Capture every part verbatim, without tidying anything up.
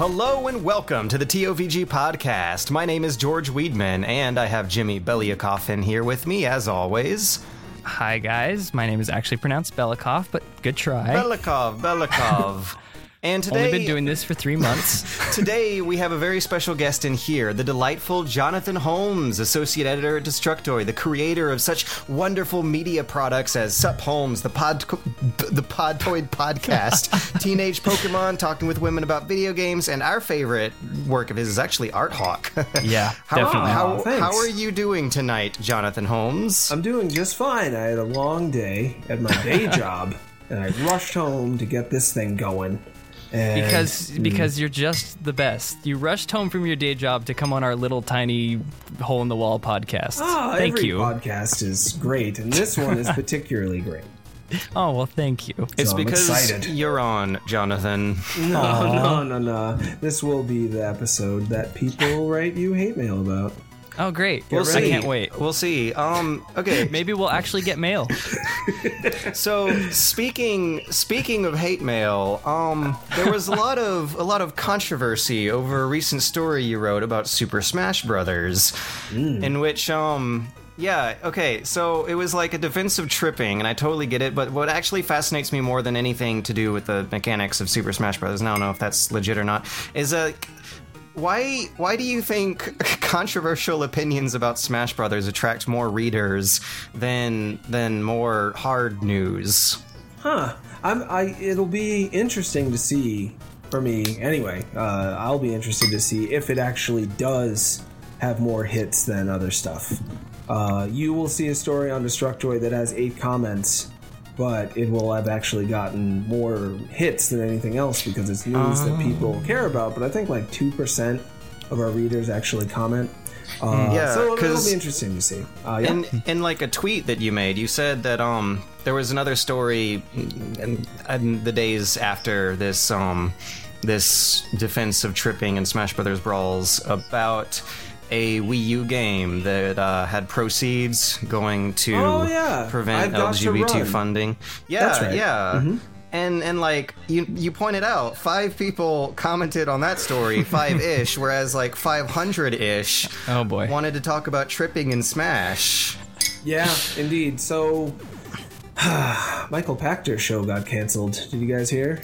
Hello and welcome to the T O V G podcast. My name is George Weedman, and I have Jimmy Belyakov in here with me, as always. Hi, guys. My name is actually pronounced Belikov, but good try. Belikov, Belikov. And today, only been doing this for three months. Today, we have a very special guest in here, the delightful Jonathan Holmes, Associate Editor at Destructoid, the creator of such wonderful media products as Sup Holmes, the Pod, the Podtoid Podcast, Teenage Pokemon, Talking with Women About Video Games, and our favorite work of his is actually Art Hawk. Yeah, how, definitely. How, oh, how are you doing tonight, Jonathan Holmes? I'm doing just fine. I had a long day at my day job, and I rushed home to get this thing going. And, because because you're just the best. You rushed home from your day job to come on our little tiny hole in the wall podcast. Oh, thank every you. podcast is great, and this one is particularly great. Oh, well, thank you. It's So I'm because excited. you're on, Jonathan. No, no, no, no. This will be the episode that people write you hate mail about. Oh, great. We'll I see. can't wait. We'll see. Um, okay. Maybe we'll actually get mail. So speaking speaking of hate mail, um, there was a lot of a lot of controversy over a recent story you wrote about Super Smash Brothers, mm. in which um. Yeah, okay, so it was like a defensive tripping, and I totally get it, but what actually fascinates me more than anything to do with the mechanics of Super Smash Bros., and I don't know if that's legit or not, is uh, why why do you think controversial opinions about Smash Brothers attract more readers than than more hard news? Huh. I'm, I, it'll be interesting to see, for me, anyway, uh, I'll be interested to see if it actually does have more hits than other stuff. Uh, you will see a story on Destructoid that has eight comments, but it will have actually gotten more hits than anything else because it's news uh, that people care about. But I think like two percent of our readers actually comment. Uh, yeah, so it'll, it'll be interesting to see. Uh, yeah. in, in like a tweet that you made, you said that um there was another story in, in the days after this um this defense of tripping and Smash Brothers brawls about a Wii U game that uh, had proceeds going to oh, yeah. prevent I've L G B T got to funding. Yeah, That's right. yeah. Mm-hmm. And and like you you pointed out, five people commented on that story, five-ish, whereas like five hundred-ish oh boy. wanted to talk about tripping in Smash. Yeah, indeed. So Michael Pachter show got canceled. Did you guys hear?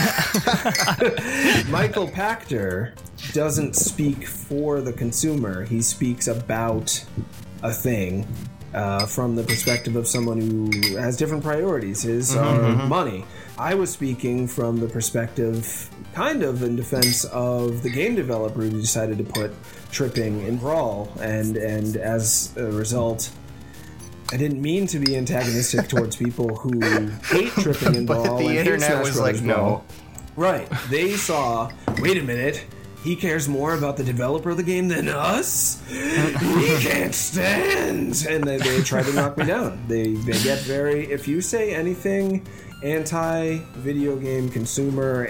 Michael Pachter doesn't speak for the consumer. He speaks about a thing uh, from the perspective of someone who has different priorities. His are mm-hmm. money. I was speaking from the perspective, kind of in defense of the game developer who decided to put tripping in Brawl, and and as a result, I didn't mean to be antagonistic towards people who hate tripping in Brawl. But the and internet Smash was Brothers like, no. Brawl. Right. They saw, wait a minute, he cares more about the developer of the game than us? He can't stand! And they, they try to knock me down. They, they get very, if you say anything anti-video game consumer,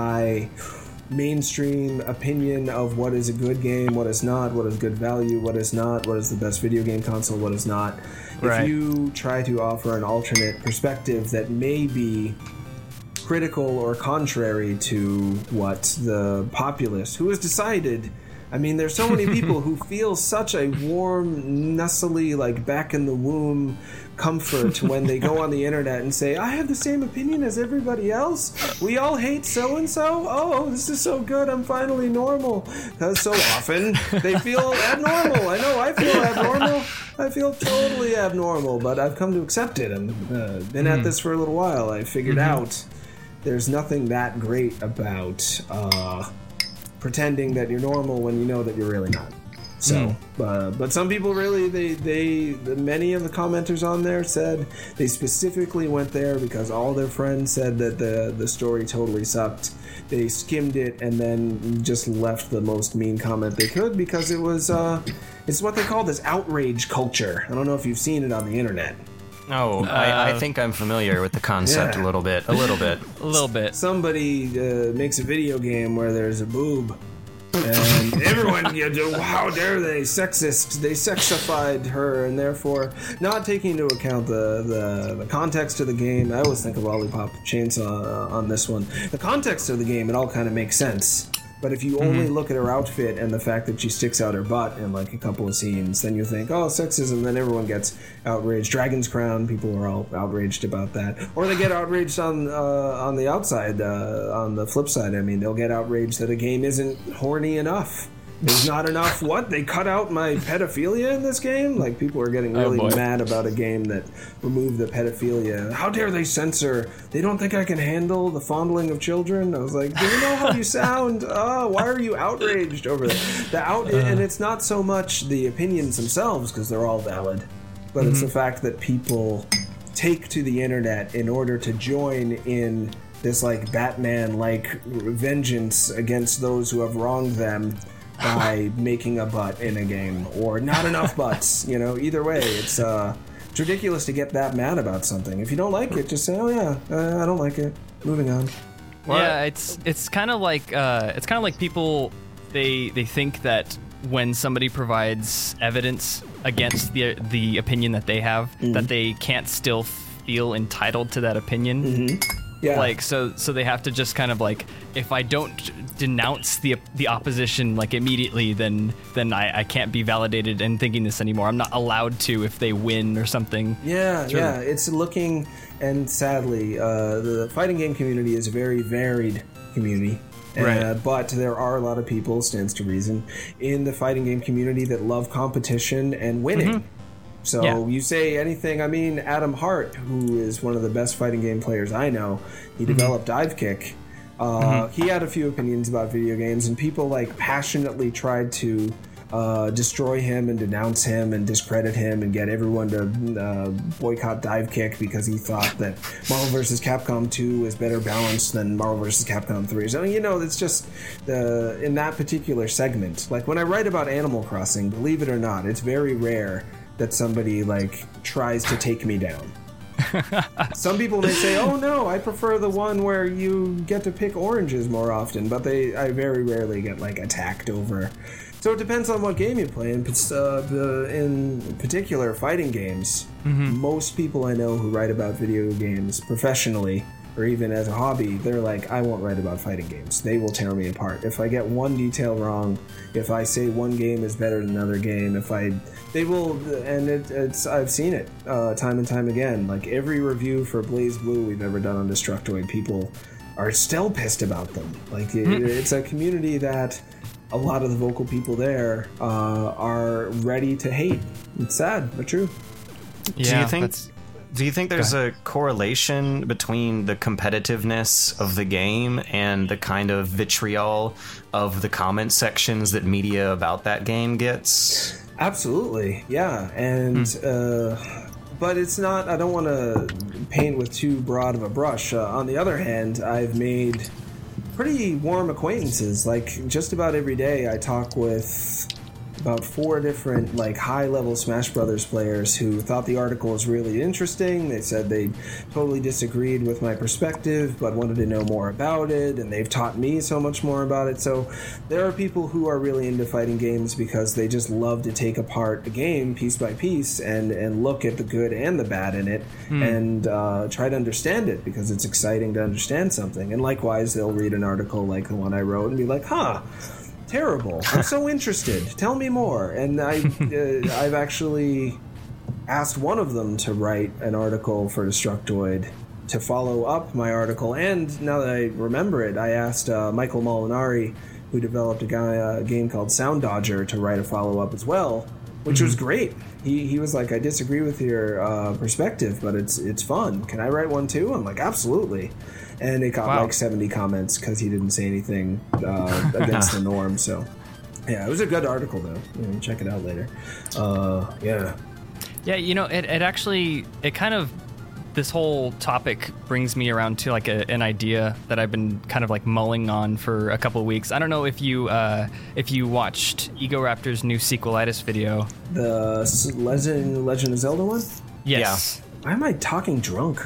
anti-mainstream opinion of what is a good game, what is not, what is good value, what is not, what is the best video game console, what is not. Right. If you try to offer an alternate perspective that may be critical or contrary to what the populace, who has decided, I mean, there's so many people who feel such a warm, nuzzly, like back in the womb comfort when they go on the internet and say, I have the same opinion as everybody else. We all hate so-and-so. Oh, this is so good. I'm finally normal. Because so often they feel abnormal. I know I feel abnormal. I feel totally abnormal, but I've come to accept it and uh, been mm. at this for a little while. I figured mm-hmm. out there's nothing that great about uh, pretending that you're normal when you know that you're really not. So, mm. uh, but some people really, they, they, the, many of the commenters on there said they specifically went there because all their friends said that the, the story totally sucked. They skimmed it and then just left the most mean comment they could because it was, uh, it's what they call this outrage culture. I don't know if you've seen it on the internet. Oh, uh, I, I think I'm familiar with the concept yeah. a little bit. A little bit. A little bit. Somebody uh, makes a video game where there's a boob. And everyone, you know, how dare they, sexist, they sexified her, and therefore not taking into account the, the, the context of the game. I always think of Lollipop Chainsaw uh, on this one. The context of the game, it all kind of makes sense. But if you only look at her outfit and the fact that she sticks out her butt in like a couple of scenes, then you think, oh, sexism, then everyone gets outraged. Dragon's Crown, people are all outraged about that. Or they get outraged on uh, on the outside, uh, on the flip side. I mean, they'll get outraged that a game isn't horny enough. There's not enough, what? They cut out my pedophilia in this game? Like, people are getting really oh mad about a game that removed the pedophilia. How dare they censor? They don't think I can handle the fondling of children? I was like, do you know how you sound? Oh, why are you outraged over that? The out- and it's not so much the opinions themselves, because they're all valid, but mm-hmm. it's the fact that people take to the internet in order to join in this, like, Batman-like vengeance against those who have wronged them by making a butt in a game, or not enough butts. You know, either way, it's uh, it's ridiculous to get that mad about something. If you don't like it, just say, "Oh yeah, uh, I don't like it." Moving on. What? Yeah, it's it's kind of like uh, it's kind of like people they they think that when somebody provides evidence against the the opinion that they have, mm-hmm. that they can't still feel entitled to that opinion. Mm-hmm. Yeah. Like so, so they have to just kind of like, if I don't denounce the the opposition like immediately, then then I, I can't be validated in thinking this anymore. I'm not allowed to if they win or something. Yeah, it's yeah. really... It's looking, and sadly, uh, the fighting game community is a very varied community. Right. Uh, but there are a lot of people, stands to reason, in the fighting game community that love competition and winning. Mm-hmm. So yeah. you say anything, I mean, Adam Hart, who is one of the best fighting game players I know, he developed mm-hmm. Divekick. Uh, mm-hmm. He had a few opinions about video games, and people like passionately tried to uh, destroy him and denounce him and discredit him and get everyone to uh, boycott Divekick because he thought that Marvel versus. Capcom two is better balanced than Marvel versus. Capcom three. So, you know, it's just the in that particular segment. Like when I write about Animal Crossing, believe it or not, it's very rare that somebody like tries to take me down. Some people may say, "Oh no, I prefer the one where you get to pick oranges more often," but they, I very rarely get like attacked over. So it depends on what game you play. In, uh, in particular, fighting games. Mm-hmm. Most people I know who write about video games professionally, or even as a hobby, they're like, I won't write about fighting games. They will tear me apart. If I get one detail wrong, if I say one game is better than another game, if I... They will... And it, it's I've seen it uh, time and time again. Like, every review for Blaze Blue we've ever done on Destructoid, people are still pissed about them. Like, it, it's a community that a lot of the vocal people there uh, are ready to hate. It's sad, but true. Yeah, Do you think... That's... Do you think there's a correlation between the competitiveness of the game and the kind of vitriol of the comment sections that media about that game gets? Absolutely, yeah. And hmm. uh, but it's not, I don't want to paint with too broad of a brush. Uh, on the other hand, I've made pretty warm acquaintances. Like, just about every day I talk with about four different like high-level Smash Brothers players who thought the article was really interesting. They said they totally disagreed with my perspective but wanted to know more about it, and they've taught me so much more about it. So there are people who are really into fighting games because they just love to take apart a game piece by piece and, and look at the good and the bad in it mm. and uh, try to understand it because it's exciting to understand something. And likewise, they'll read an article like the one I wrote and be like, huh, terrible. I'm so interested. Tell me more. And I, uh, I've actually asked one of them to write an article for Destructoid to follow up my article. And now that I remember it, I asked uh, Michael Molinari, who developed a, guy, a game called Sound Dodger, to write a follow-up as well, which mm-hmm. was great. He he was like, I disagree with your uh, perspective, but it's it's fun. Can I write one too? I'm like, absolutely. And it got wow. like seventy comments because he didn't say anything uh, against the norm. So, yeah, it was a good article, though. You know, check it out later. Uh, yeah. Yeah, you know, it, it actually, it kind of, this whole topic brings me around to like a, an idea that I've been kind of like mulling on for a couple of weeks. I don't know if you uh, if you watched Egoraptor's new sequelitis video. The Legend, Legend of Zelda one? Yes. Yeah. Why am I talking drunk?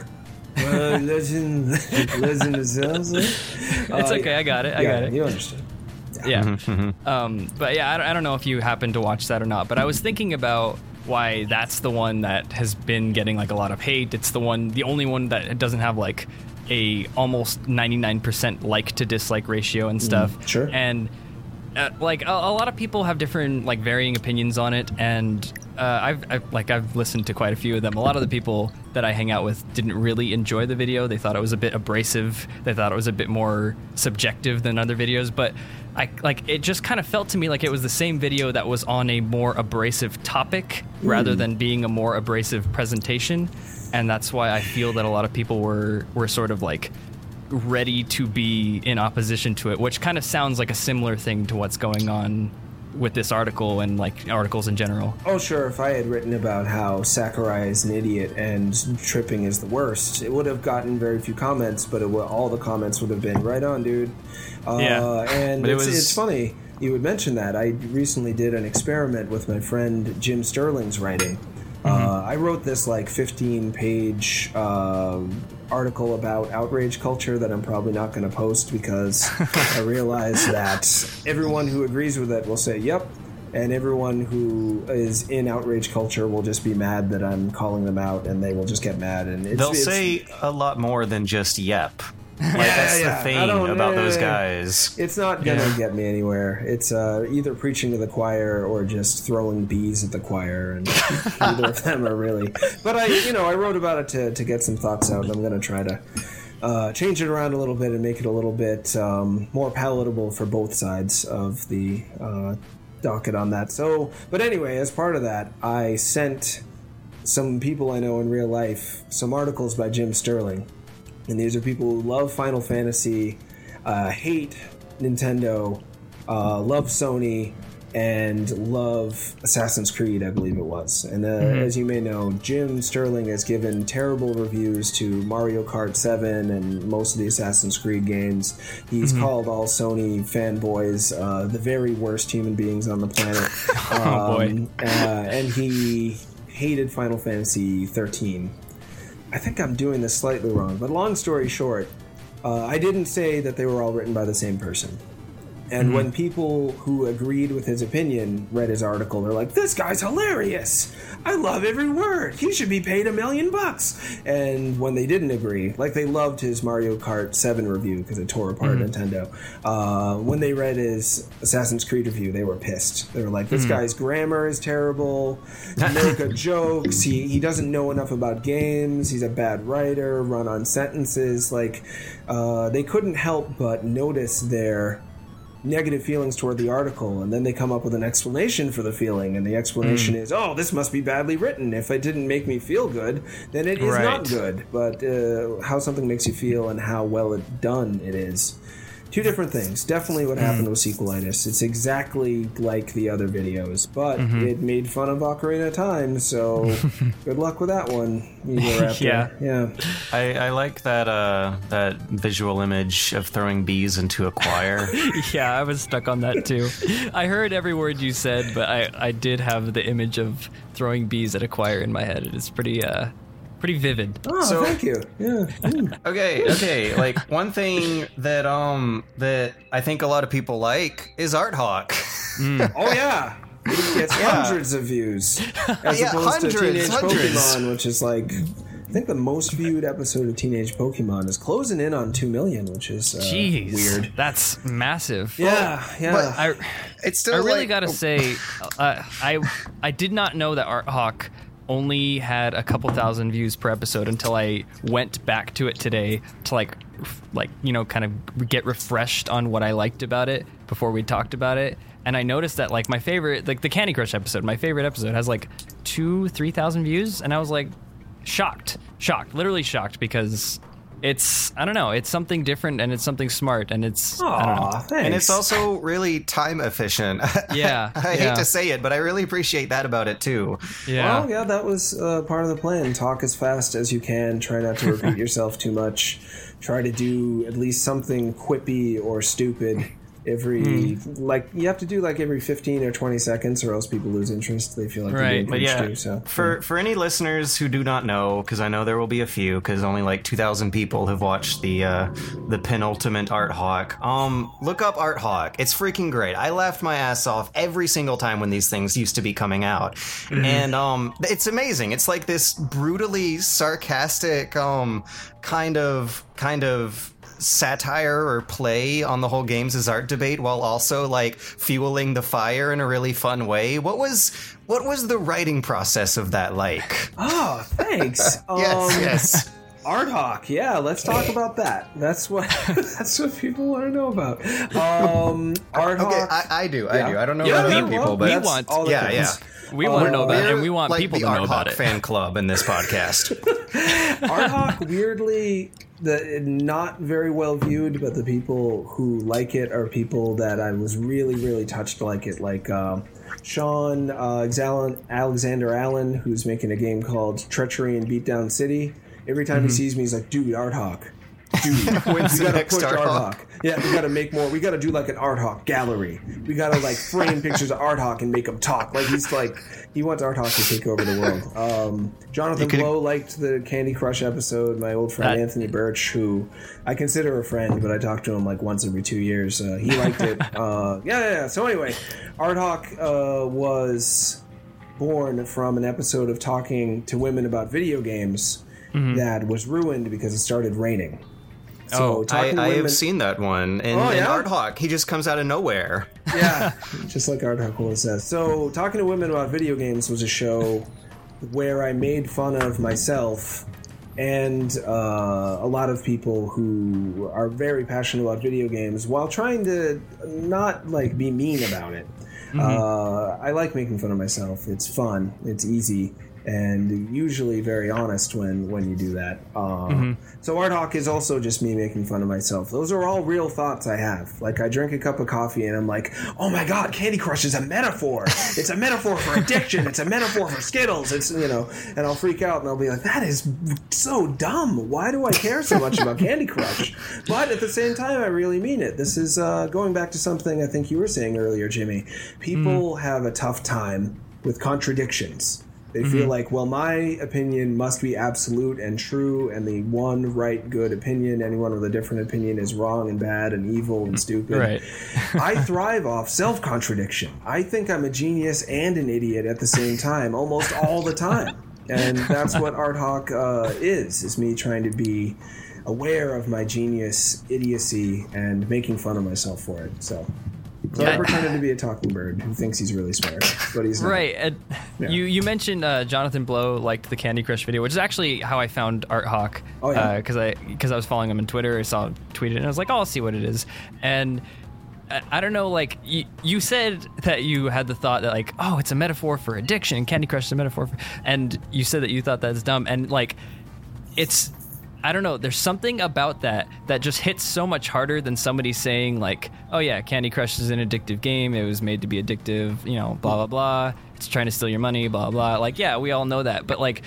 Uh, Legend, Legend of Zelda. It's uh, okay. I got it. I yeah, got it. You understood. Yeah. Mm-hmm. Um, but yeah, I don't, I don't know if you happened to watch that or not. But I was thinking about why that's the one that has been getting like a lot of hate. It's the one, the only one that doesn't have like a almost ninety-nine percent like to dislike ratio and stuff. Mm, sure. And uh, like a, a lot of people have different like varying opinions on it, and uh, I've, I've like I've listened to quite a few of them. A lot of the people that I hang out with didn't really enjoy the video. They thought it was a bit abrasive. They thought it was a bit more subjective than other videos, but I like it just kind of felt to me like it was the same video that was on a more abrasive topic mm. rather than being a more abrasive presentation. And that's why I feel that a lot of people were were sort of like ready to be in opposition to it, which kind of sounds like a similar thing to what's going on with this article and like articles in general. Oh, sure. If I had written about how Sakurai is an idiot and tripping is the worst, it would have gotten very few comments, but it would, all the comments would have been right on, dude. Uh, yeah. And but it's, it was... it's funny you would mention that. I recently did an experiment with my friend Jim Sterling's writing. Mm-hmm. Uh, I wrote this like fifteen page uh, article about outrage culture that I'm probably not going to post because I realize that everyone who agrees with it will say yep, and everyone who is in outrage culture will just be mad that I'm calling them out, and they will just get mad. And it's, they'll it's, say a lot more than just yep. Like, yeah, that's yeah. the thing about uh, those guys. It's not gonna yeah. get me anywhere. It's uh, either preaching to the choir or just throwing bees at the choir, and neither of them are really. But I, you know, I wrote about it to to get some thoughts out. And I'm gonna try to uh, change it around a little bit and make it a little bit um, more palatable for both sides of the uh, docket on that. So, but anyway, as part of that, I sent some people I know in real life some articles by Jim Sterling. And these are people who love Final Fantasy, uh, hate Nintendo, uh, love Sony, and love Assassin's Creed, I believe it was. And uh, mm-hmm. as you may know, Jim Sterling has given terrible reviews to Mario Kart seven and most of the Assassin's Creed games. He's mm-hmm. called all Sony fanboys uh, the very worst human beings on the planet. oh, boy. Um, uh, and he hated Final Fantasy thirteen. I think I'm doing this slightly wrong, but long story short, uh, I didn't say that they were all written by the same person. And mm-hmm. when people who agreed with his opinion read his article, they're like, this guy's hilarious. I love every word. He should be paid a million bucks. And when they didn't agree, like they loved his Mario Kart seven review because it tore apart mm-hmm. Nintendo. Uh, when they read his Assassin's Creed review, they were pissed. They were like, this mm-hmm. guy's grammar is terrible. He no good jokes. He, he doesn't know enough about games. He's a bad writer, run on sentences. Like, uh, they couldn't help but notice their negative feelings toward the article, and then they come up with an explanation for the feeling, and the explanation mm. is, oh, this must be badly written. If it didn't make me feel good, then it is right. not good. But uh, how something makes you feel and how well it done it is. Two different things. Definitely what happened mm. with Sequelitis. It's exactly like the other videos, but mm-hmm. it made fun of Ocarina of Time, so good luck with that one. yeah. Yeah. I, I like that uh, that visual image of throwing bees into a choir. yeah, I was stuck on that too. I heard every word you said, but I, I did have the image of throwing bees at a choir in my head. It is pretty... Uh, Pretty vivid. Oh, so, thank you. Yeah. Mm. Okay, okay. Like one thing that um that I think a lot of people like is Art Hawk. Mm. Oh yeah, it gets yeah. hundreds of views as yeah, opposed hundreds, to Teenage hundreds. Pokemon, which is like I think the most viewed episode of Teenage Pokemon is closing in on two million, which is uh, Jeez, weird. That's massive. Yeah, well, yeah. But I, it's still I really like, gotta oh. say, uh, I I did not know that Art Hawk only had a couple thousand views per episode until I went back to it today to like like you know kind of get refreshed on what I liked about it before we talked about it, and I noticed that like my favorite, like the Candy Crush episode, my favorite episode has like two three thousand views, and I was like shocked shocked literally shocked because it's I don't know it's something different, and it's something smart, and it's Aww, I don't know. Thanks. And it's also really time efficient. Yeah, I, I yeah. hate to say it, but I really appreciate that about it too. Yeah, well, yeah, that was uh, part of the plan. Talk as fast as you can. Try not to repeat yourself too much. Try to do at least something quippy or stupid every mm. like you have to do like every fifteen or twenty seconds, or else people lose interest. They feel like right. they're being but yeah, too, so for yeah. for any listeners who do not know, because I know there will be a few, because only like two thousand people have watched the uh, the penultimate Art Hawk. Um, look up Art Hawk. It's freaking great. I laughed my ass off every single time when these things used to be coming out, mm-hmm. and um, it's amazing. It's like this brutally sarcastic um kind of kind of. satire or play on the whole games as art debate, while also like fueling the fire in a really fun way. What was what was the writing process of that like? Oh, thanks. yes, um, yes. Art Hawk, yeah, let's talk about that. That's what that's what people want to know about. Um, Art okay, Hawk. I, I do, I yeah. do. I don't know Yeah, about we- other people, we but want- all that yeah, yeah. counts. We want to know about it, We're and we want like people the to know Art about Hawk it. fan club in this podcast. Art Hawk, weirdly, the not very well viewed, but the people who like it are people that I was really, really touched to like it. Like um, Sean uh, Exalen- Alexander Allen, who's making a game called Treachery in Beatdown City. Every time mm-hmm. he sees me, he's like, "Dude, Art Hawk, dude, When's we the gotta next push Art Art Hawk? Hawk. Yeah, we gotta make more. We gotta do like an Art Hawk gallery. We gotta like frame pictures of Art Hawk and make him talk. Like he's like he wants Art Hawk to take over the world." Um, Jonathan could- Blow liked the Candy Crush episode. My old friend That- Anthony Birch, who I consider a friend, but I talk to him like once every two years. Uh, he liked it. Uh, yeah, yeah, yeah. So anyway, Art Hawk uh, was born from an episode of talking to women about video games mm-hmm. that was ruined because it started raining. So Oh, I, talking to I women, have seen that one. And, Oh, and yeah? Art Hawk, he just comes out of nowhere. yeah, just like Art Hawk always says. So, Talking to Women About Video Games was a show where I made fun of myself and uh, a lot of people who are very passionate about video games while trying to not like be mean about it. Mm-hmm. Uh, I like making fun of myself. It's fun. It's easy. And usually very honest when, when you do that. Uh, mm-hmm. So Art Hawk is also just me making fun of myself. Those are all real thoughts I have. Like, I drink a cup of coffee and I'm like, oh my god, Candy Crush is a metaphor. It's a metaphor for addiction. It's a metaphor for Skittles. It's, you know, and I'll freak out and I'll be like, that is so dumb. Why do I care so much about Candy Crush? But at the same time, I really mean it. This is uh, going back to something I think you were saying earlier, Jimmy. People mm. have a tough time with contradictions. They feel mm-hmm. like, well, my opinion must be absolute and true, and the one right, good opinion, anyone with a different opinion is wrong and bad and evil and stupid. Right. I thrive off self-contradiction. I think I'm a genius and an idiot at the same time, almost all the time. And that's what Art Hawk uh, is, is me trying to be aware of my genius idiocy and making fun of myself for it. So... So Yeah. I'm pretending to be a talking bird who thinks he's really smart, but he's not. Right. And Yeah. You you mentioned uh, Jonathan Blow liked the Candy Crush video, which is actually how I found Art Hawk. Oh, yeah? Because I because I was following him on Twitter. I saw him tweet it, and I was like, oh, I'll see what it is. And I, I don't know, like you, you said that you had the thought that like, oh, it's a metaphor for addiction. Candy Crush is a metaphor for, and you said that you thought that's dumb, and like, it's. I don't know, there's something about that that just hits so much harder than somebody saying like, oh yeah, Candy Crush is an addictive game, it was made to be addictive, you know, blah blah blah, it's trying to steal your money, blah blah. Like, yeah, we all know that, but like,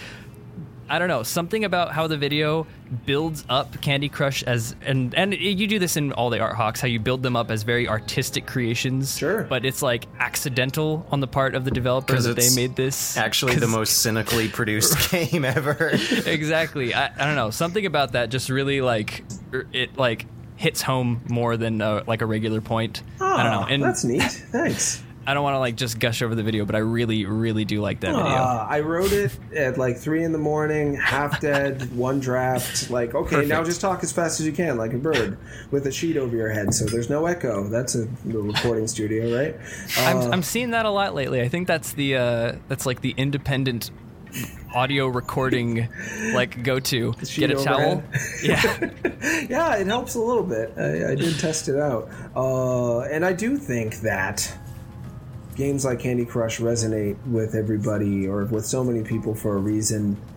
I don't know, something about how the video builds up Candy Crush as, and and you do this in all the Art Hawks, how you build them up as very artistic creations. Sure. But it's like accidental on the part of the developer that they it's made this. Actually, the most cynically produced game ever. Exactly. I, I don't know. Something about that just really like it like hits home more than uh, like a regular point. Oh, I don't know. And that's neat. Thanks. I don't want to like just gush over the video, but I really, really do like that video. Uh, I wrote it at like three in the morning, half dead, one draft. Like, okay, Perfect. now just talk as fast as you can, like a bird, with a sheet over your head, so there's no echo. That's a little recording studio, right? Uh, I'm I'm seeing that a lot lately. I think that's the uh, that's like the independent audio recording like go to. Get a towel. Yeah. Yeah, it helps a little bit. I, I did test it out, uh, and I do think that games like Candy Crush resonate with everybody or with so many people for a reason.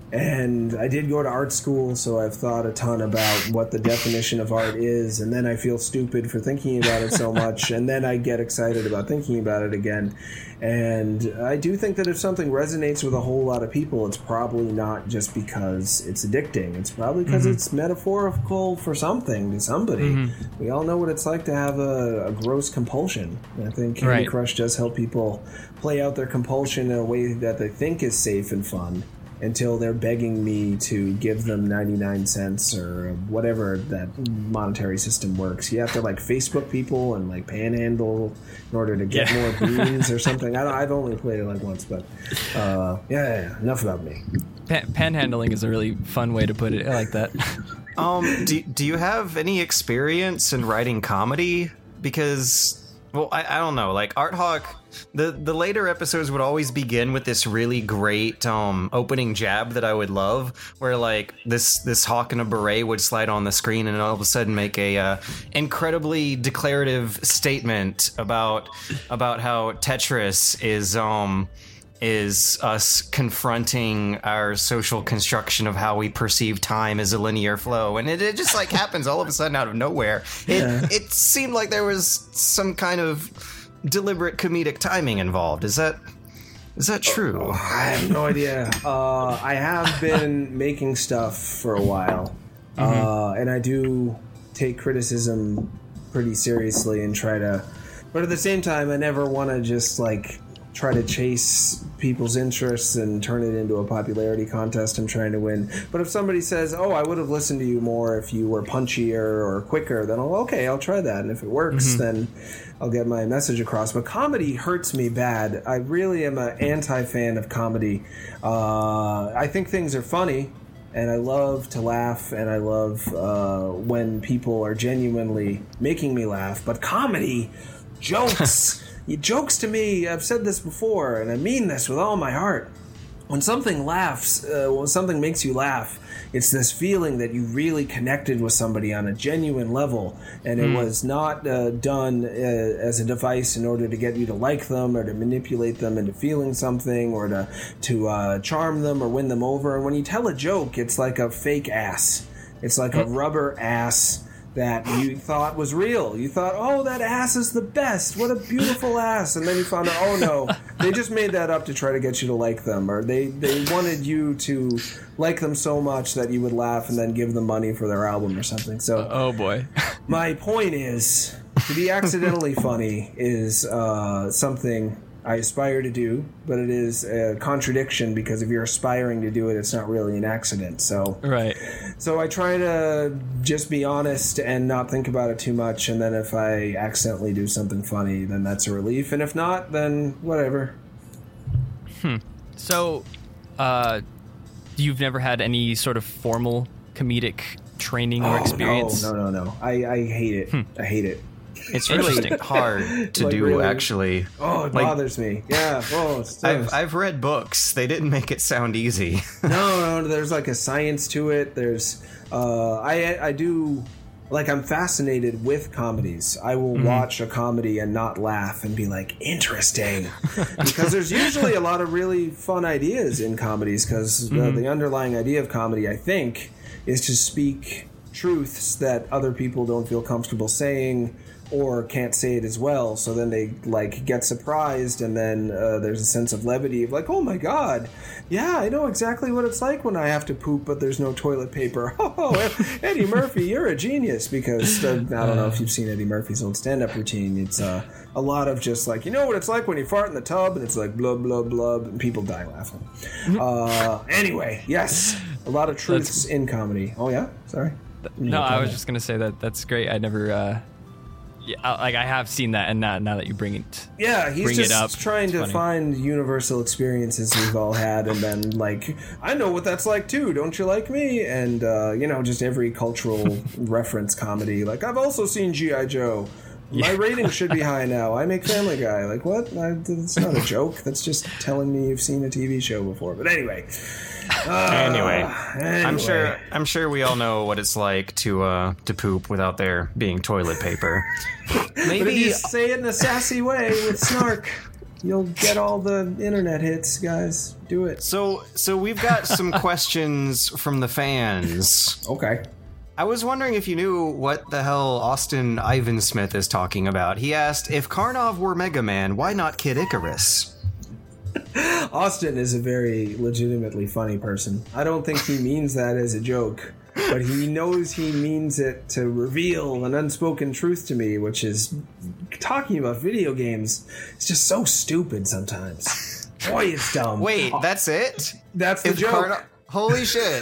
And I did go to art school, so I've thought a ton about what the definition of art is, and then I feel stupid for thinking about it so much, and then I get excited about thinking about it again. And I do think that if something resonates with a whole lot of people, it's probably not just because it's addicting. It's probably because mm-hmm. it's metaphorical for something to somebody. Mm-hmm. We all know what it's like to have a, a gross compulsion. I think Candy right. Crush does help people play out their compulsion in a way that they think is safe and fun, until they're begging me to give them ninety-nine cents or whatever that monetary system works. You have to like Facebook people and like panhandle in order to get yeah. more beans or something. I don't, I've only played it like once, but uh, yeah, yeah, yeah, enough about me. Pan- panhandling is a really fun way to put it. I like that. Um, do, do you have any experience in writing comedy? Because... Well, I, I don't know. Like Art Hawk, the, the later episodes would always begin with this really great um, opening jab that I would love, where like this this hawk in a beret would slide on the screen and all of a sudden make a uh, incredibly declarative statement about about how Tetris is um is us confronting our social construction of how we perceive time as a linear flow, and it, it just like happens all of a sudden out of nowhere. It yeah. it seemed like there was some kind of deliberate comedic timing involved. Is that is that true? Oh, I have no idea. Uh, I have been making stuff for a while, mm-hmm. uh, and I do take criticism pretty seriously and try to, but at the same time, I never want to just like try to chase people's interests and turn it into a popularity contest and trying to win. But if somebody says, oh, I would have listened to you more if you were punchier or quicker, then I'll, okay, I'll try that. And if it works, mm-hmm. then I'll get my message across. But comedy hurts me bad. I really am an anti-fan of comedy. Uh, I think things are funny, and I love to laugh, and I love uh, when people are genuinely making me laugh. But comedy, jokes... Jokes to me, I've said this before, and I mean this with all my heart. When something laughs, uh, when something makes you laugh, it's this feeling that you really connected with somebody on a genuine level, and mm. it was not uh, done uh, as a device in order to get you to like them or to manipulate them into feeling something or to, to uh, charm them or win them over. And when you tell a joke, it's like a fake ass. It's like a rubber ass that you thought was real. You thought, oh, that ass is the best. What a beautiful ass. And then you found out, oh, no, they just made that up to try to get you to like them. Or they, they wanted you to like them so much that you would laugh and then give them money for their album or something. So, oh, boy. My point is, to be accidentally funny is uh, something I aspire to do, but it is a contradiction because if you're aspiring to do it, it's not really an accident. So, right. So I try to just be honest and not think about it too much, and then if I accidentally do something funny, then that's a relief, and if not, then whatever. Hmm. So, uh, you've never had any sort of formal comedic training or oh, experience? No, no, no, no. I, I hate it. Hmm. I hate it. It's really hard to like do, really? actually. Oh, it like, bothers me. Yeah. Oh, it's I've I've read books. They didn't make it sound easy. no, no. There's like a science to it. There's. Uh, I I do. Like, I'm fascinated with comedies. I will mm-hmm. watch a comedy and not laugh and be like, interesting. Because there's usually a lot of really fun ideas in comedies, because mm-hmm. the, the underlying idea of comedy, I think, is to speak truths that other people don't feel comfortable saying or can't say it as well, so then they like get surprised, and then uh, there's a sense of levity of like, oh my god, yeah, I know exactly what it's like when I have to poop but there's no toilet paper. Oh, Eddie Murphy, you're a genius. Because uh, I don't know if you've seen Eddie Murphy's old stand-up routine. It's uh, a lot of just like, you know what it's like when you fart in the tub and it's like blub blub blub and people die laughing. Uh, anyway, yes, a lot of truths that's, in comedy. Oh yeah, sorry. No, I was just gonna say that that's great. I never. Uh... Yeah, like I have seen that, and now, now that you bring it, yeah, he's bring just it up, trying to funny. find universal experiences we've all had, and then like, I know what that's like too. Don't you like me? And uh, you know, just every cultural reference comedy. Like, I've also seen G I. Joe. My yeah. rating should be high now. I make Family Guy. Like, what? I, that's not a joke. That's just telling me you've seen a T V show before. But anyway. Uh, anyway, anyway, I'm sure I'm sure we all know what it's like to uh, to poop without there being toilet paper. Maybe but if you say it in a sassy way with snark. You'll get all the internet hits, guys. Do it. So, so we've got some questions from the fans. Okay. I was wondering if you knew what the hell Austin Ivansmith is talking about. He asked, if Karnov were Mega Man, why not Kid Icarus? Austin is a very legitimately funny person. I don't think he means that as a joke, but he knows he means it to reveal an unspoken truth to me, which is talking about video games is just so stupid sometimes. Boy, it's dumb. Wait, that's it? That's the If joke. Karnov- Holy shit.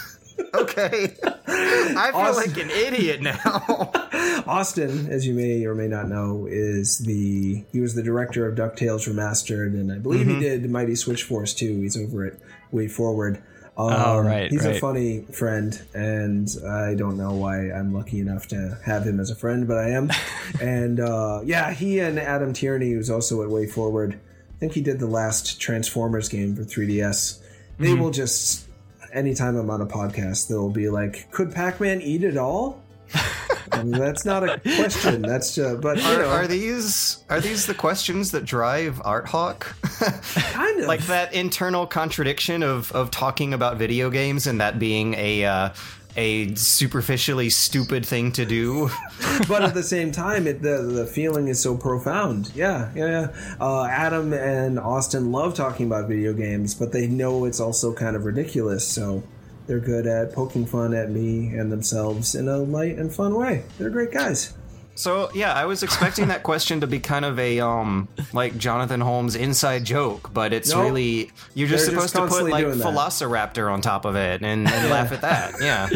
Okay. I feel Austin- like an idiot now. Austin, as you may or may not know, is the he was the director of DuckTales Remastered, and I believe Mm-hmm. he did Mighty Switch Force too. He's over at Way Forward. Um, Oh, right, He's right. a funny friend, and I don't know why I'm lucky enough to have him as a friend, but I am. And uh, yeah, he and Adam Tierney, who's also at Way Forward, I think he did the last Transformers game for three D S. They Mm-hmm. will just, anytime I'm on a podcast, they'll be like, could Pac-Man eat it all? And that's not a question. That's uh, but you Are, know, are these are these the questions that drive Art Hawk? kind of Like that internal contradiction of, of talking about video games and that being a uh, a superficially stupid thing to do. But at the same time, it, the the feeling is so profound. Yeah, yeah, yeah. Uh, Adam and Austin love talking about video games, but they know it's also kind of ridiculous. So they're good at poking fun at me and themselves in a light and fun way. They're great guys. So yeah, I was expecting that question to be kind of a um like Jonathan Holmes inside joke, but it's Nope. really you're just They're supposed just to put constantly like doing that. Velociraptor on top of it and, and laugh at that.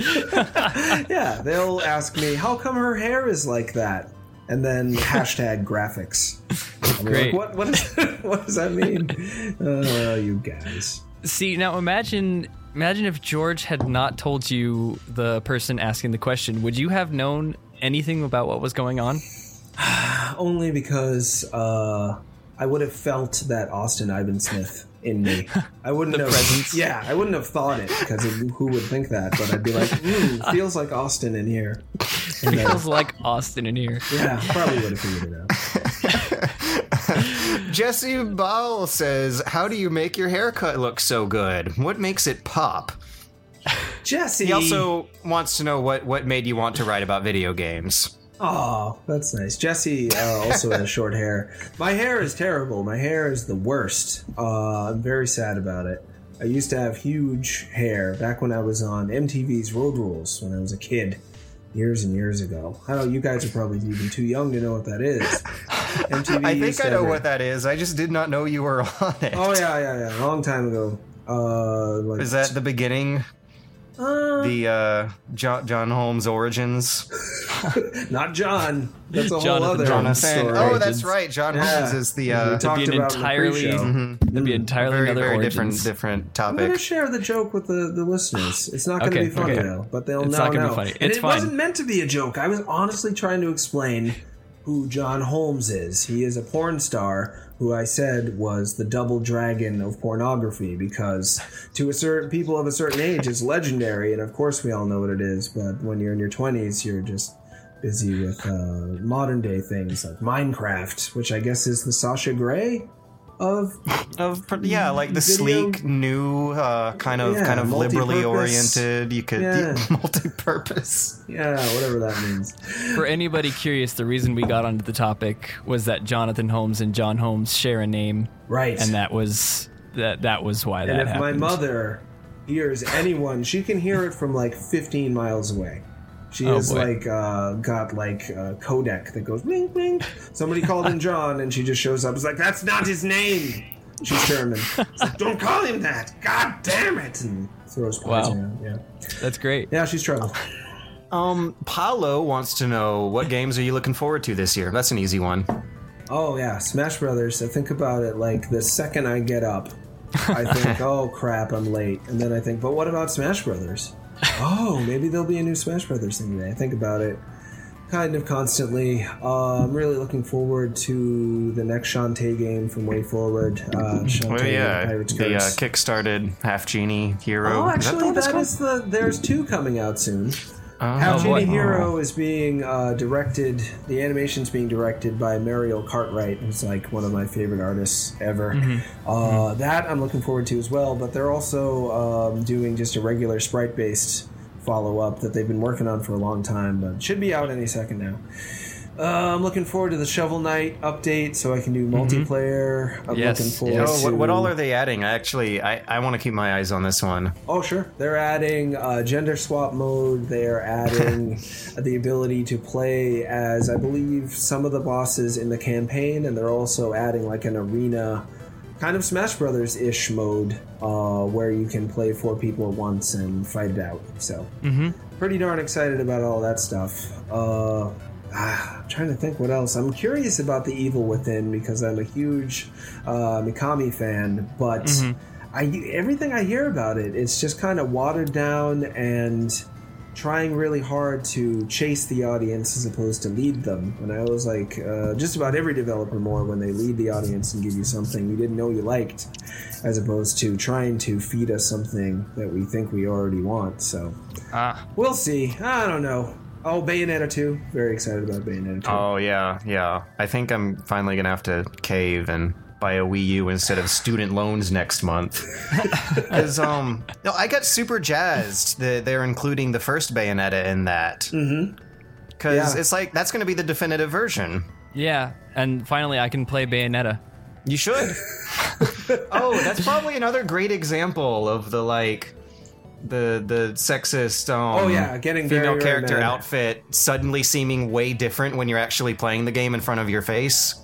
Yeah. Yeah, they'll ask me, how come her hair is like that? And then hashtag graphics. I'm Great. Like, what, what, is, what does that mean? Oh, you guys. See, now imagine imagine if George had not told you the person asking the question. Would you have known anything about what was going on? Only because uh, I would have felt that Austin Ivansmith in me. I wouldn't The have. presence. Yeah, I wouldn't have thought it because who would think that? But I'd be like, mm, feels like Austin in here. And then, Feels like Austin in here. yeah, probably would have figured it out. Jesse Ball says, "How do you make your haircut look so good? What makes it pop?" Jesse. He also wants to know what what made you want to write about video games. Oh, that's nice. Jesse uh, also has short hair. My hair is terrible. My hair is the worst. Uh, I'm very sad about it. I used to have huge hair back when I was on M T V's Road Rules when I was a kid, years and years ago. I don't know, you guys are probably even too young to know what that is. M T V I used think I to know have- what that is. I just did not know you were on it. Oh, yeah, yeah, yeah. A long time ago. Uh, like, Is that the beginning? Uh, The uh, John, John Holmes origins? not John. That's a whole Jonathan other Jonathan. story. Oh, that's right. John Yeah. Holmes is the We uh, talked That'd be an about in the entirely pre-show. that'd be entirely very another very origins. different different I'm topic. going to share the joke with the, the listeners. It's not going to Okay, be funny, okay. though, but they'll It's now not gonna be know. funny. And It's it fine. wasn't meant to be a joke. I was honestly trying to explain who John Holmes is. He is a porn star who I said was the double dragon of pornography because to a certain people of a certain age, it's legendary, and of course we all know what it is, but when you're in your twenties, you're just busy with uh, modern day things like Minecraft, which I guess is the Sasha Grey of Of yeah, like the Video- sleek, new, uh, kind of Yeah, kind of liberally multi-purpose. oriented. You could Yeah. multi-purpose. yeah, whatever that means. For anybody curious, the reason we got onto the topic was that Jonathan Holmes and John Holmes share a name, Right. and that was that that was why that And if happened. my mother hears anyone, she can hear it from like fifteen miles away. She Oh, has boy. like uh, got like a codec that goes ring ring. Somebody called in John, and she just shows up. It's like that's not his name. She's German. It's like don't call him that. God damn it! And throws pies Wow. around. Yeah, That's great. yeah, she's trouble. Um, Paulo wants to know what games are you looking forward to this year? That's an easy one. Oh yeah, Smash Brothers. I think about it like the second I get up, I think, oh crap, I'm late, and then I think, but what about Smash Brothers? Oh, maybe there'll be a new Smash Brothers thing today. I think about it kind of constantly. Uh, I'm really looking forward to the next Shantae game from Way Forward. Uh, Shantae Oh yeah, Pirates the uh, Curse. kickstarted Half Genie Hero. Oh, Is that the actually, one that's that called? is the. There's two coming out soon. Half Oh, Genie boy. Hero is being uh, directed. The animation's being directed by Mariel Cartwright, who's like one of my favorite artists ever. Mm-hmm. Uh, Mm-hmm. That I'm looking forward to as well. But they're also um, doing just a regular sprite-based follow-up that they've been working on for a long time, but should be out any second now. Uh, I'm looking forward to the Shovel Knight update, so I can do multiplayer. I'm Yes, looking forward yes. Oh, to what, what all are they adding? I actually, I, I want to keep my eyes on this one. Oh, sure. They're adding uh, gender swap mode. They are adding the ability to play as, I believe, some of the bosses in the campaign, and they're also adding like an arena, kind of Smash Brothers-ish mode, uh, where you can play four people at once and fight it out. So, Mm-hmm. pretty darn excited about all that stuff. Uh, ah, I'm trying to think what else. I'm curious about The Evil Within because I'm a huge uh, Mikami fan, but Mm-hmm. I, everything I hear about it, it's just kind of watered down and trying really hard to chase the audience as opposed to lead them. And I always like uh, just about every developer more when they lead the audience and give you something you didn't know you liked, as opposed to trying to feed us something that we think we already want. So Ah. we'll see. I don't know. Oh, Bayonetta two. Very excited about Bayonetta two. Oh yeah, yeah. I think I'm finally gonna have to cave and buy a Wii U instead of student loans next month. Because um, no, I got super jazzed that they're including the first Bayonetta in that. Mm-hmm. Because Yeah. it's like that's gonna be the definitive version. Yeah, and finally I can play Bayonetta. You should. Oh, that's probably another great example of the like. The the sexist um, Oh, yeah, getting very, female very character mad. outfit suddenly seeming way different when you're actually playing the game in front of your face.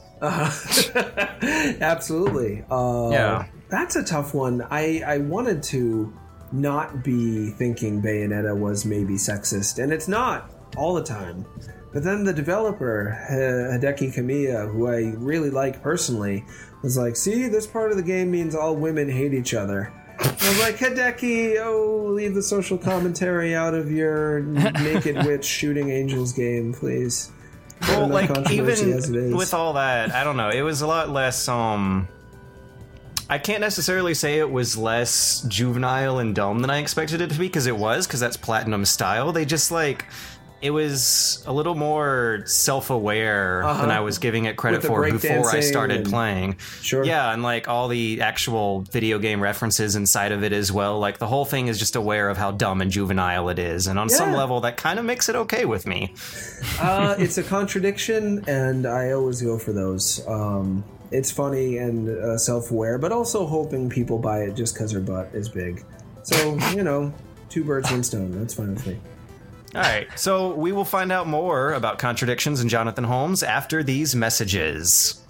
Absolutely. Uh, Yeah. That's a tough one. I, I wanted to not be thinking Bayonetta was maybe sexist, and it's not all the time. But then the developer, H- Hideki Kamiya, who I really like personally, was like, see, this part of the game means all women hate each other. I was like, Hideki, oh, leave the social commentary out of your naked witch shooting angels game, please. Well, Enough like controversy as it even is. with all that, I don't know. It was a lot less. Um, I can't necessarily say it was less juvenile and dumb than I expected it to be, because it was, because that's Platinum style. They just like. It was a little more self-aware Uh-huh. than I was giving it credit With the for before I breakdancing started and- playing. Sure. Yeah, and like all the actual video game references inside of it as well. Like the whole thing is just aware of how dumb and juvenile it is, and on some Yeah. level, that kind of makes it okay with me. uh, it's a contradiction, and I always go for those. Um, it's funny and uh, self-aware, but also hoping people buy it just because her butt is big. So, you know, two birds, one stone. That's fine with me. All right, so we will find out more about contradictions in Jonathan Holmes after these messages.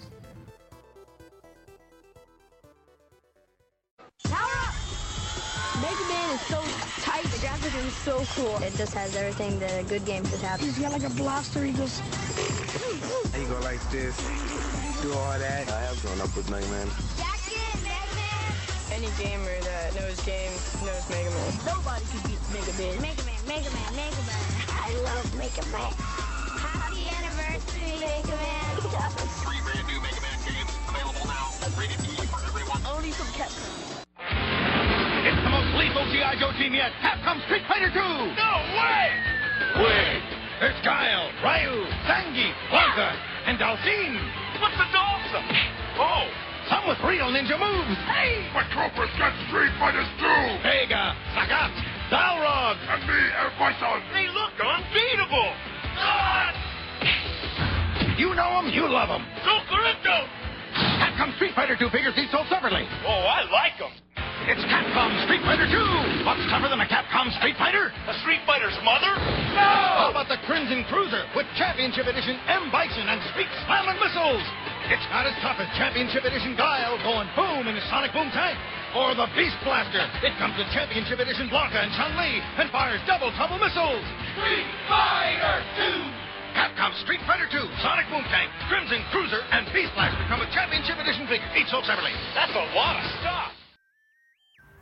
Power up! Mega Man is so tight, the graphics are so cool. It just has everything that a good game should have. He's got like a blaster, he goes... You go like this, do all that. I have grown up with Mega Man. Jack in, Mega Man! Any gamer that knows games knows Mega Man. Nobody can beat Mega Man. Mega Man, Mega Man, Mega Man. I love Mega Man. Happy anniversary, Mega Man. Three brand new Mega Man games available now. Rated E for everyone. Only from Capcom. It's the most lethal G I. Joe team yet. Capcom Street Fighter two. No way! Wait. There's Guile, Ryu, Zangief, Blanca, and Dalsim. What's the Dalsim? Oh, some with real ninja moves. Hey! But Troopers got Street Fighters too. Vega, Sagat, Balrog, and me, El Bison. They look unbeatable. God! You know them, you love them. Go Correcto! Capcom Street Fighter two figures each sold separately. Oh, I like them. It's Capcom Street Fighter two. What's tougher than a Capcom Street Fighter? A Street Fighter's mother? No! How about the Crimson Cruiser with Championship Edition M. Bison and Speak Slamming Missiles? It's not as tough as Championship Edition Guile going boom in the Sonic Boom Tank. Or the Beast Blaster. It comes with Championship Edition Blanca and Chun-Li and fires double tumble missiles. Street Fighter two! Capcom Street Fighter two, Sonic Boom Tank, Crimson Cruiser, and Beast Blaster come with Championship Edition figures, each sold separately. That's a lot of stuff.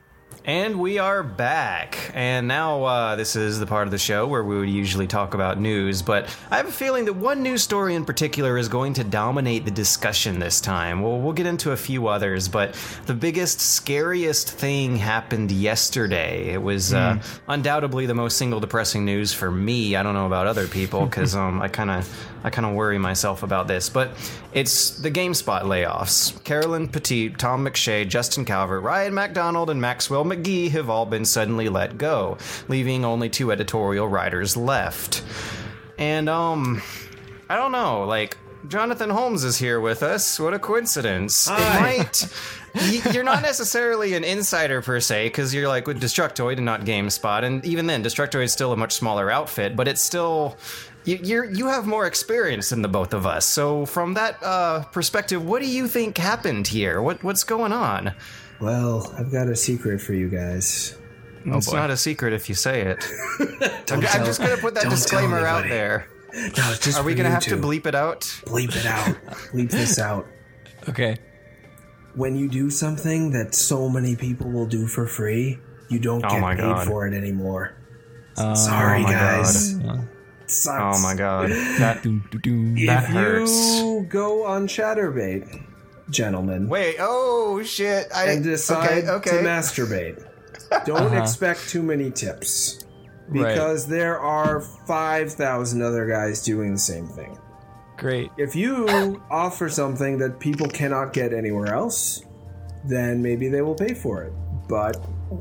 And we are back. And now uh, this is the part of the show where we would usually talk about news, but I have a feeling that one news story in particular is going to dominate the discussion this time. Well, we'll get into a few others, but the biggest, scariest thing happened yesterday. It was uh, mm. undoubtedly the most single depressing news for me. I don't know about other people, because um, I kind of I kind of worry myself about this, but it's the GameSpot layoffs. Carolyn Petit, Tom McShay, Justin Calvert, Ryan MacDonald, and Maxwell McGee have all been suddenly let go, leaving only two editorial writers left. And, um, I don't know, like, Jonathan Holmes is here with us. What a coincidence. Hi. It might... You're not necessarily an insider per se, because you're like with Destructoid and not GameSpot, and even then, Destructoid is still a much smaller outfit, but it's still... You, you're, you have more experience than the both of us. So from that uh, perspective, what do you think happened here? What What's going on? Well, I've got a secret for you guys. Oh, it's boy. Not a secret if you say it. I'm, I'm just going to put that disclaimer out there. No, it's just Are we going to have to bleep it out? Bleep it out. Bleep this out. Okay. When you do something that so many people will do for free, you don't oh get my paid God. for it anymore. Uh, Sorry, oh my guys. God. Sucks. Oh my God. That, if that hurts. you go on Chatterbait, gentlemen, Wait, oh shit. I, and decide okay, okay. to masturbate, don't Uh-huh. expect too many tips. Because right. there are five thousand other guys doing the same thing. Great. If you offer something that people cannot get anywhere else, then maybe they will pay for it. But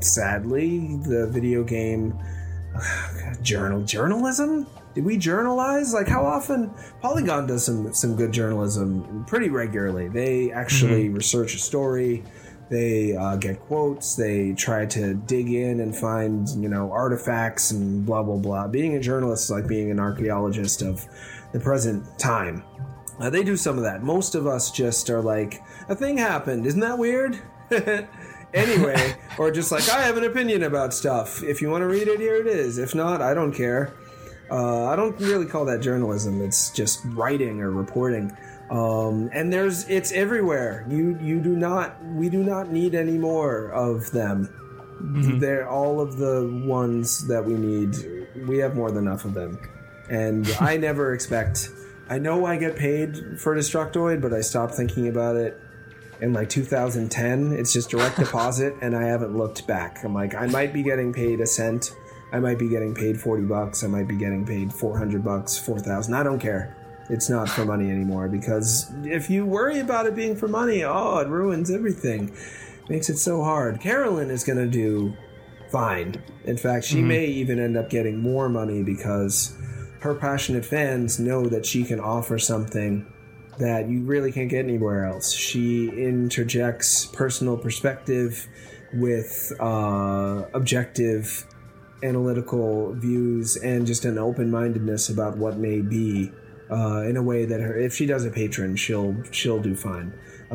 sadly, the video game journal journalism? Did we journalize? Like, how often? Polygon does some some good journalism pretty regularly. They actually mm-hmm. research a story. They uh, get quotes. They try to dig in and find, you know, artifacts and blah, blah, blah. Being a journalist is like being an archaeologist of the present time. Uh, they do some of that. Most of us just are like, a thing happened. Isn't that weird? Anyway, or just like, I have an opinion about stuff. If you want to read it, here it is. If not, I don't care. Uh, I don't really call that journalism. It's just writing or reporting. Um, and there's, it's everywhere. You, you do not, we do not need any more of them. Mm-hmm. They're all of the ones that we need. We have more than enough of them. And I never expect, I know I get paid for Destructoid, but I stopped thinking about it in like two thousand ten. It's just direct deposit, and I haven't looked back. I'm like, I might be getting paid a cent. I might be getting paid forty bucks. I might be getting paid four hundred bucks, four thousand. I don't care. It's not for money anymore, because if you worry about it being for money, oh, it ruins everything. Makes it so hard. Carolyn is going to do fine. In fact, she mm-hmm. may even end up getting more money because her passionate fans know that she can offer something that you really can't get anywhere else. She interjects personal perspective with uh, objective analytical views and just an open-mindedness about what may be uh, in a way that her, if she does a patron, she'll she'll do fine.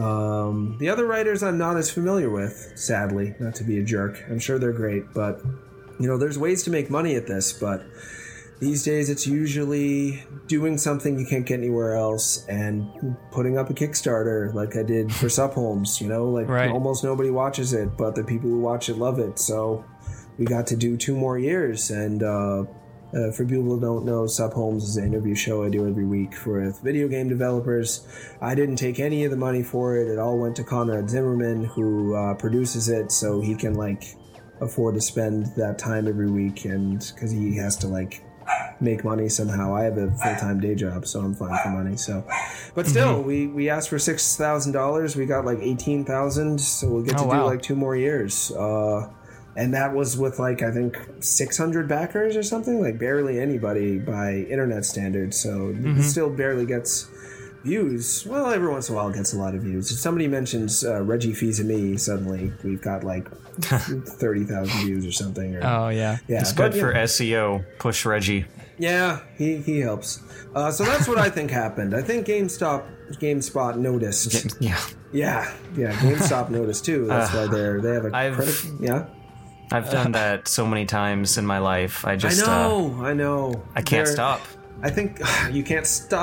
Um, the other writers I'm not as familiar with, sadly, not to be a jerk. I'm sure they're great, but you know, there's ways to make money at this, but these days it's usually doing something you can't get anywhere else and putting up a Kickstarter like I did for Subholmes, you know, like right. almost nobody watches it, but the people who watch it love it. So we got to do two more years. And uh, uh, for people who don't know, Subholmes is an interview show I do every week for video game developers. I didn't take any of the money for it. It all went to Conrad Zimmerman, who uh, produces it, so he can like afford to spend that time every week, and because he has to like make money somehow. I have a full-time day job, so I'm fine for money. So, but still, mm-hmm. we we asked for six thousand dollars. We got like eighteen thousand, so we'll get to oh, do wow. like two more years. Uh, and that was with like I think six hundred backers or something, like barely anybody by internet standards. So mm-hmm. it still barely gets views. Well, every once in a while it gets a lot of views. If somebody mentions uh, Reggie Fils-Aimé, suddenly we've got like thirty thousand views or something. Or, oh yeah, yeah. It's good but, for yeah. S E O. Push Reggie. Yeah, he, he helps. Uh, so that's what I think happened. I think GameStop, GameSpot noticed. Yeah, yeah, yeah. GameStop noticed too. That's uh, why they're they have a I've, credit. Yeah, I've done that so many times in my life. I just I know, uh, I know. I can't they're, stop. I think you can't stop.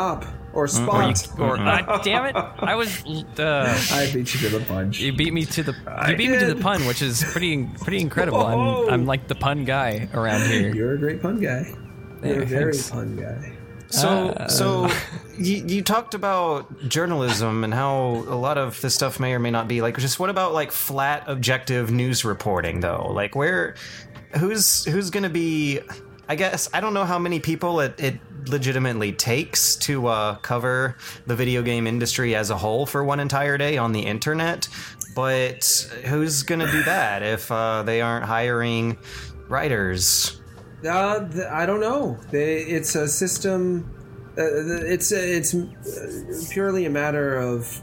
or Spot. Or, you, or uh, damn it, I was. Uh, I beat you to the punch. You beat me to the. I You beat did. me to the pun, which is pretty pretty incredible. Whoa. I'm I'm like the pun guy around here. You're a great pun guy. You're Yeah, a very thanks. pun guy. So, Uh, so you, you talked about journalism and how a lot of this stuff may or may not be like. Just what about like flat, objective news reporting, though? Like, where, who's who's going to be? I guess I don't know how many people it, it legitimately takes to uh, cover the video game industry as a whole for one entire day on the internet. But who's going to do that if uh, they aren't hiring writers? Uh, th- I don't know. They, it's a system. Uh, it's it's purely a matter of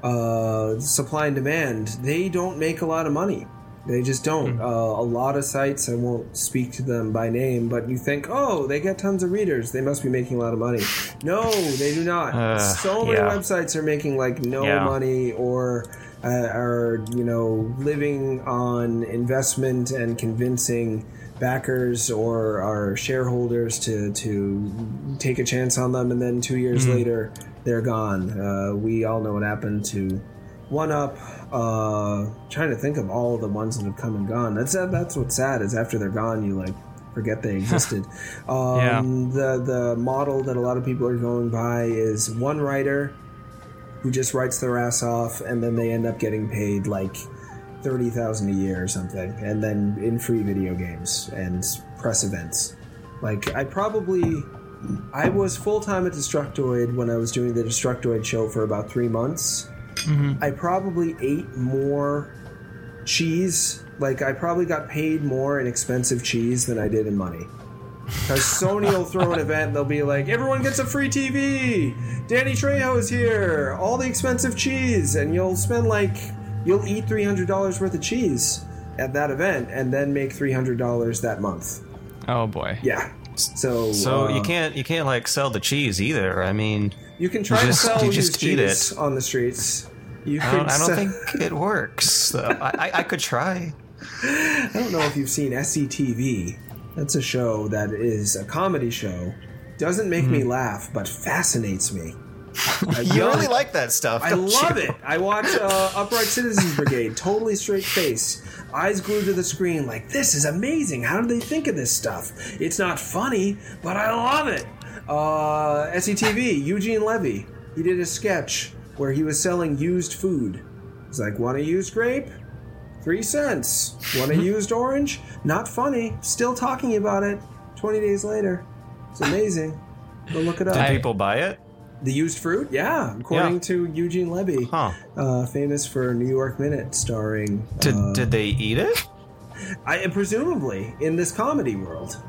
uh, supply and demand. They don't make a lot of money. They just don't. Mm. Uh, a lot of sites, I won't speak to them by name, but you think, oh, they get tons of readers. They must be making a lot of money. No, they do not. Uh, so many yeah. websites are making like no Yeah. money or uh, are, you know, living on investment and convincing backers or our shareholders to to take a chance on them, and then two years Mm-hmm. later they're gone. Uh, we all know what happened to One Up. Uh, trying to think of all the ones that have come and gone. That's that's what's sad is after they're gone, you like forget they existed. um, Yeah. The the model that a lot of people are going by is one writer who just writes their ass off, and then they end up getting paid like thirty thousand a year or something, and then in free video games and press events. Like I probably, I was full time at Destructoid when I was doing the Destructoid show for about three months. Mm-hmm. I probably ate more cheese. Like I probably got paid more in expensive cheese than I did in money. Because Sony will throw an event, they'll be like, everyone gets a free T V! Danny Trejo's here! All the expensive cheese! And you'll spend like, you'll eat three hundred dollars worth of cheese at that event and then make three hundred dollars that month. Oh boy. Yeah. So So uh, you can't you can't like sell the cheese either. I mean, you can try you to just- sell you used just eat cheese it. on the streets. You I could don't, I don't sell- think it works. So I, I, I could try. I don't know if you've seen S C T V. That's a show that is a comedy show. Doesn't make me laugh, but fascinates me. I You love- really like that stuff. I don't love you? it. I watch uh, Upright Citizens Brigade, totally straight face, eyes glued to the screen, like, this is amazing. How did they think of this stuff? It's not funny, but I love it. Uh, S C T V, Eugene Levy, he did a sketch where he was selling used food. He's like, want a used grape? Three cents. Want a used orange? Not funny. Still talking about it twenty days later. It's amazing. Go look it up. Did people buy it? The used fruit? Yeah, according Yeah. to Eugene Levy. Huh. Uh, famous for New York Minute, starring... Did uh, did they eat it? I, presumably, in this comedy world.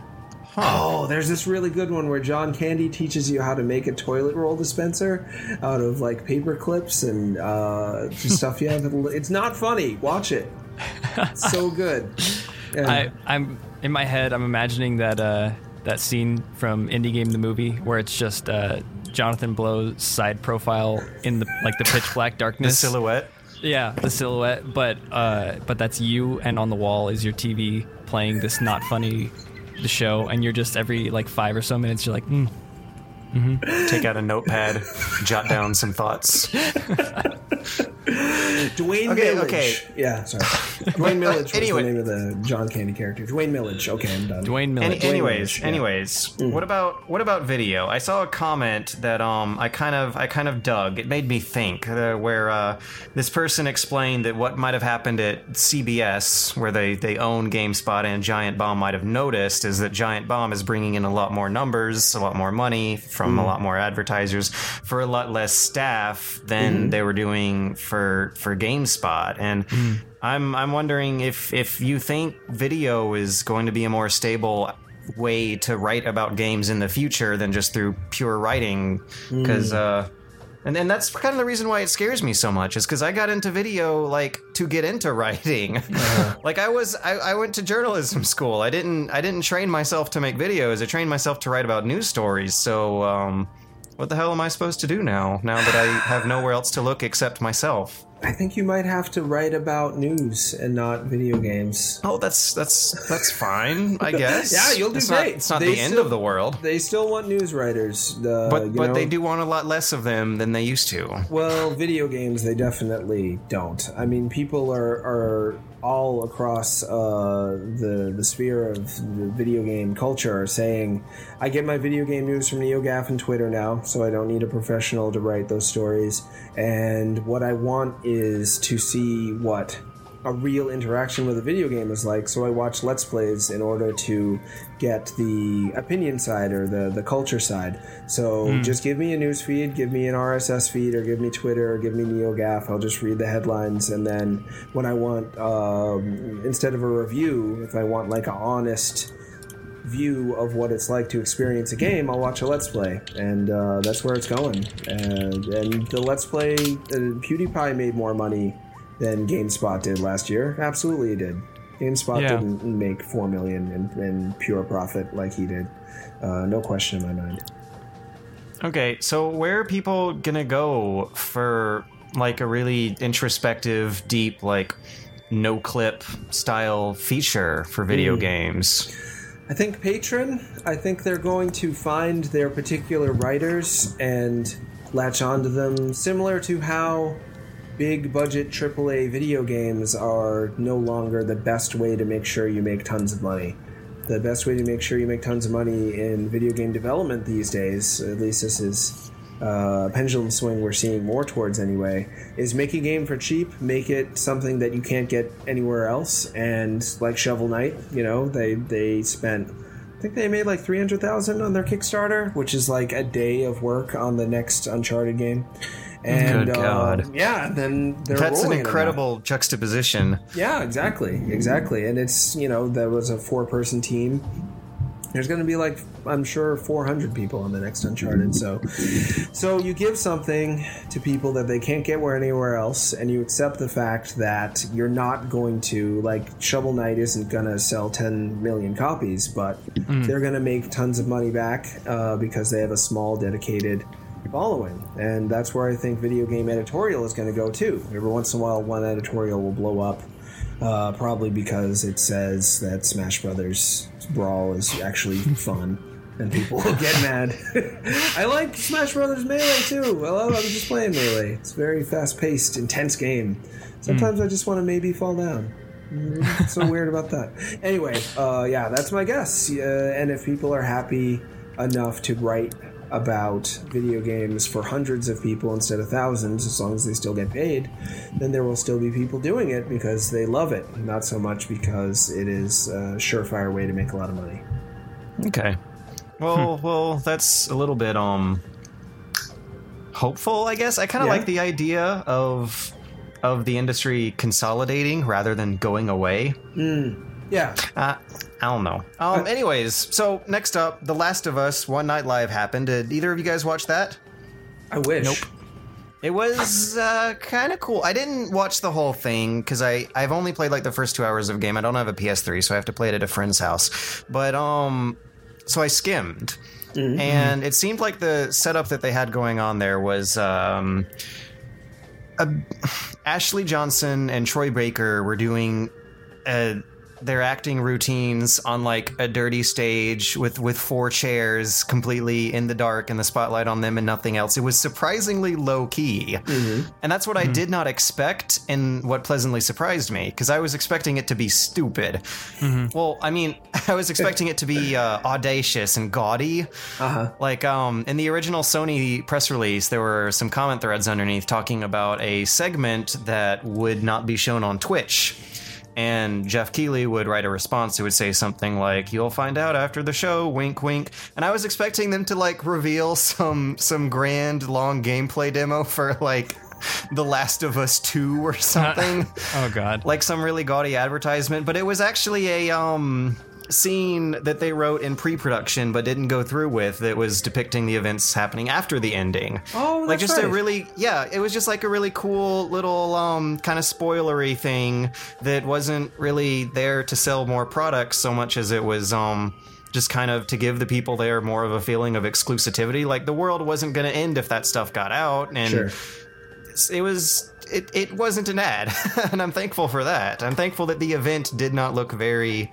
Oh, there's this really good one where John Candy teaches you how to make a toilet roll dispenser out of, like, paper clips and uh, just stuff you have. It's not funny. Watch it. It's so good. Yeah. I, I'm in my head. I'm imagining that uh, that scene from Indie Game the movie where it's just uh, Jonathan Blow's side profile in the like the pitch black The darkness. silhouette? Yeah, the silhouette. But uh, but that's you, and on the wall is your T V playing this not funny the show, and you're just every like five or so minutes you're like, mm, Take out a notepad, jot down some thoughts. Dwayne Okay, Millage. okay. Yeah, sorry. Dwayne Millage was Anyway. the name of the John Candy character. Dwayne Millage. Okay, I'm done. Dwayne Miller. Any, anyways, Millage, yeah. anyways, what about what about video? I saw a comment that um I kind of I kind of dug. It made me think uh, where uh, this person explained that what might have happened at C B S, where they they own GameSpot, and Giant Bomb might have noticed is that Giant Bomb is bringing in a lot more numbers, a lot more money from a lot more advertisers for a lot less staff than they were doing for for GameSpot, and. I'm I'm wondering if if you think video is going to be a more stable way to write about games in the future than just through pure writing, because uh, and and that's kind of the reason why it scares me so much is because I got into video like to get into writing. Like I was I, I went to journalism school. I didn't I didn't train myself to make videos. I trained myself to write about news stories. So um, what the hell am I supposed to do now? Now that I have nowhere else to look except myself. I think you might have to write about news and not video games. Oh, that's that's that's fine, I guess. Yeah, you'll do it's great. Not, it's not They the end still- of the world. They still want news writers. Uh, But you but know? they do want a lot less of them than they used to. Well, video games, they definitely don't. I mean, people are, are all across uh, the the sphere of the video game culture are saying, I get my video game news from NeoGAF and Twitter now, so I don't need a professional to write those stories. And what I want is to see what a real interaction with a video game is like, so I watch Let's Plays in order to get the opinion side or the, the culture side. So mm. just give me a news feed, give me an R S S feed, or give me Twitter, or give me NeoGAF. I'll just read the headlines, and then when I want, um, instead of a review, if I want like an honest view of what it's like to experience a game, I'll watch a Let's Play, and uh, that's where it's going. And, and the Let's Play, uh, PewDiePie made more money than GameSpot did last year. Absolutely, he did. GameSpot yeah. didn't make four million in, in pure profit like he did. Uh, no question in my mind. Okay, so where are people gonna go for like a really introspective, deep, like no clip style feature for video mm. games? I think Patreon. I think they're going to find their particular writers and latch onto them, similar to how big budget triple A video games are no longer the best way to make sure you make tons of money. The best way to make sure you make tons of money in video game development these days, at least this is uh, a pendulum swing we're seeing more towards anyway, is make a game for cheap, make it something that you can't get anywhere else, and like Shovel Knight, you know, they, they spent, I think they made like three hundred thousand dollars on their Kickstarter, which is like a day of work on the next Uncharted game. And, Good God. Uh, yeah, then they're That's an rolling in incredible that. juxtaposition. Yeah, exactly, exactly. And it's, you know, there was a four-person team. There's going to be like, I'm sure, four hundred people on the next Uncharted. So, so you give something to people that they can't get where anywhere else, and you accept the fact that you're not going to, like, Shovel Knight isn't going to sell ten million copies, but mm. they're going to make tons of money back uh, because they have a small, dedicated following. And that's where I think video game editorial is going to go too. Every once in a while, one editorial will blow up, uh, probably because it says that Smash Brothers Brawl is actually fun, and people will get mad. I like Smash Brothers Melee too. I love. I'm just playing Melee. It's a very fast-paced, intense game. Sometimes mm. I just want to maybe fall down. What's so weird about that? Anyway, uh, yeah, that's my guess. Uh, and if people are happy enough to write about video games for hundreds of people instead of thousands, as long as they still get paid, then there will still be people doing it because they love it, not so much because it is a surefire way to make a lot of money. Okay. Well, hmm. well, that's a little bit um hopeful, I guess. I kind of yeah. like the idea of of the industry consolidating rather than going away. Mm. Yeah. Uh, I don't know. Um. Anyways, so next up, The Last of Us One Night Live happened. Did either of you guys watch that? I wish. Nope. It was uh, kind of cool. I didn't watch the whole thing because I I've only played like the first two hours of the game. I don't have a P S three, so I have to play it at a friend's house. But um, so I skimmed, mm-hmm. and it seemed like the setup that they had going on there was um, a, Ashley Johnson and Troy Baker were doing a. their acting routines on like a dirty stage with with four chairs completely in the dark and the spotlight on them and nothing else. It was surprisingly low key. Mm-hmm. And that's what mm-hmm. I did not expect, and what pleasantly surprised me, because I was expecting it to be stupid. Mm-hmm. Well, I mean, I was expecting it to be uh, audacious and gaudy. Uh-huh. Like um, in the original Sony press release, there were some comment threads underneath talking about a segment that would not be shown on Twitch. And Jeff Keighley would write a response who would say something like, "You'll find out after the show, wink, wink." And I was expecting them to like reveal some some grand long gameplay demo for like The Last of Us two or something. Oh God! Like some really gaudy advertisement, but it was actually a um scene that they wrote in pre-production but didn't go through with, that was depicting the events happening after the ending. Oh, that's like just right. a really yeah it was just like a really cool little um kind of spoilery thing that wasn't really there to sell more products so much as it was um just kind of to give the people there more of a feeling of exclusivity. Like the world wasn't going to end if that stuff got out, and sure. it was it, it wasn't an ad, and I'm thankful for that. I'm thankful that the event did not look very,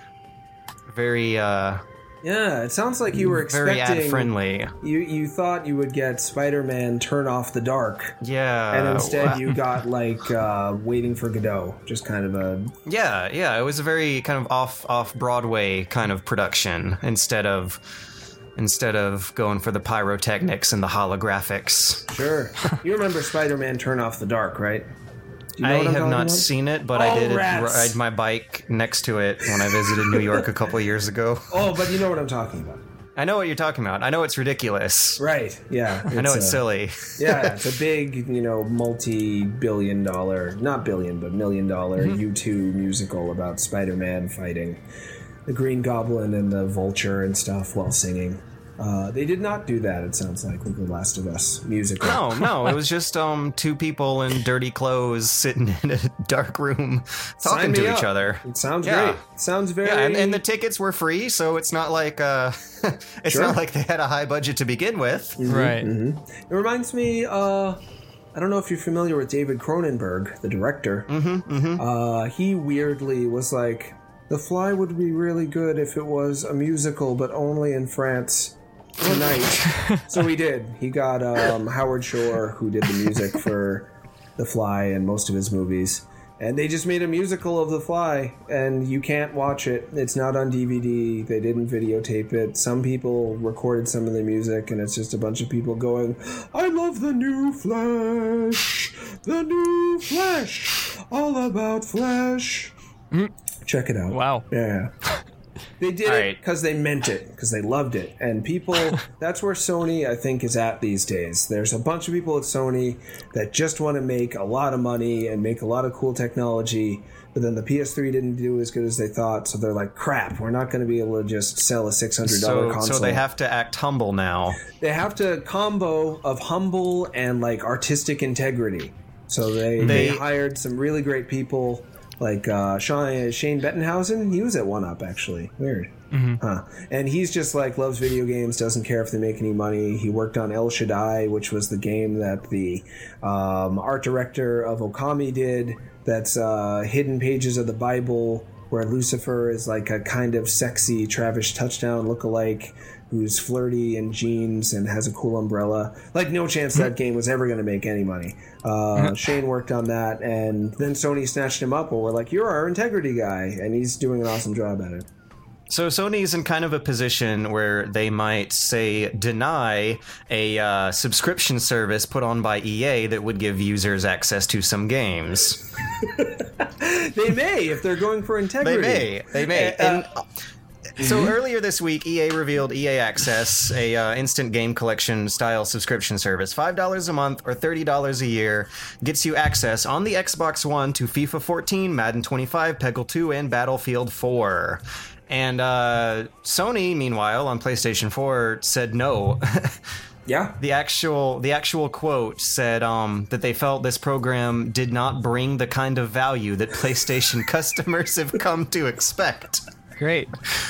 very, uh... Yeah, it sounds like you were expecting... Very ad-friendly. You, you thought you would get Spider-Man Turn Off the Dark. Yeah. And instead you got, like, uh, Waiting for Godot. Just kind of a... Yeah, yeah, it was a very kind of off, off-Broadway kind of production, instead of... Instead of going for the pyrotechnics and the holographics. Sure. You remember Spider-Man Turn Off the Dark, right? Do you know I what I'm have talking not about? seen it, but Oh, I did rats. ride my bike next to it when I visited New York a couple of years ago. Oh, but you know what I'm talking about. I know what you're talking about. I know it's ridiculous. Right, yeah. I know it's a- silly. Yeah, it's a big, you know, multi-billion dollar, not billion, but million dollar Mm-hmm. U two musical about Spider-Man fighting the Green Goblin and the Vulture and stuff while singing. Uh, they did not do that, it sounds like, with The Last of Us musical. No, no, it was just um two people in dirty clothes sitting in a dark room Sign talking me to up. each other. It sounds Yeah. great. It sounds very... Yeah, and, and the tickets were free, so it's not like uh, it's Sure. not like they had a high budget to begin with. Right. It reminds me, uh, I don't know if you're familiar with David Cronenberg, the director. Mm-hmm, mm-hmm. Uh, he weirdly was like, The Fly would be really good if it was a musical, but only in France tonight. So he did. He got um, Howard Shore, who did the music for The Fly and most of his movies. And they just made a musical of The Fly, and you can't watch it. It's not on D V D. They didn't videotape it. Some people recorded some of the music, and it's just a bunch of people going, I love the new Flash! The new Flash! All about Flash! Check it out. Wow. Yeah. They did All it right. because they meant it, because they loved it. And people, that's where Sony, I think, is at these days. There's a bunch of people at Sony that just want to make a lot of money and make a lot of cool technology, but then the P S three didn't do as good as they thought, so they're like, crap, we're not going to be able to just sell a six hundred dollars So, console. so they have to act humble now. They have to combo of humble and, like, artistic integrity. So they, they, They- hired some really great people. Like uh, Shane, Shane Bettenhausen, he was at one up actually. Weird, huh? And he's just like loves video games, doesn't care if they make any money. He worked on El Shaddai, which was the game that the um, art director of Okami did. That's uh, hidden pages of the Bible, where Lucifer is like a kind of sexy Travis Touchdown lookalike who's flirty in jeans and has a cool umbrella. Like, no chance that game was ever going to make any money. Uh, Shane worked on that, and then Sony snatched him up and were like, you're our integrity guy, and he's doing an awesome job at it. So Sony's in kind of a position where they might, say, deny a uh, subscription service put on by E A that would give users access to some games. They may, if they're going for They integrity. may. They may. Uh, And, uh, so earlier this week, E A revealed E A Access, a uh, instant game collection style subscription service. five dollars a month or thirty dollars a year gets you access on the Xbox One to FIFA fourteen, Madden twenty-five, Peggle two, and Battlefield four. And uh, Sony, meanwhile, on PlayStation four, said no. Yeah. The actual the actual quote said um, that they felt this program did not bring the kind of value that PlayStation customers have come to expect. Great.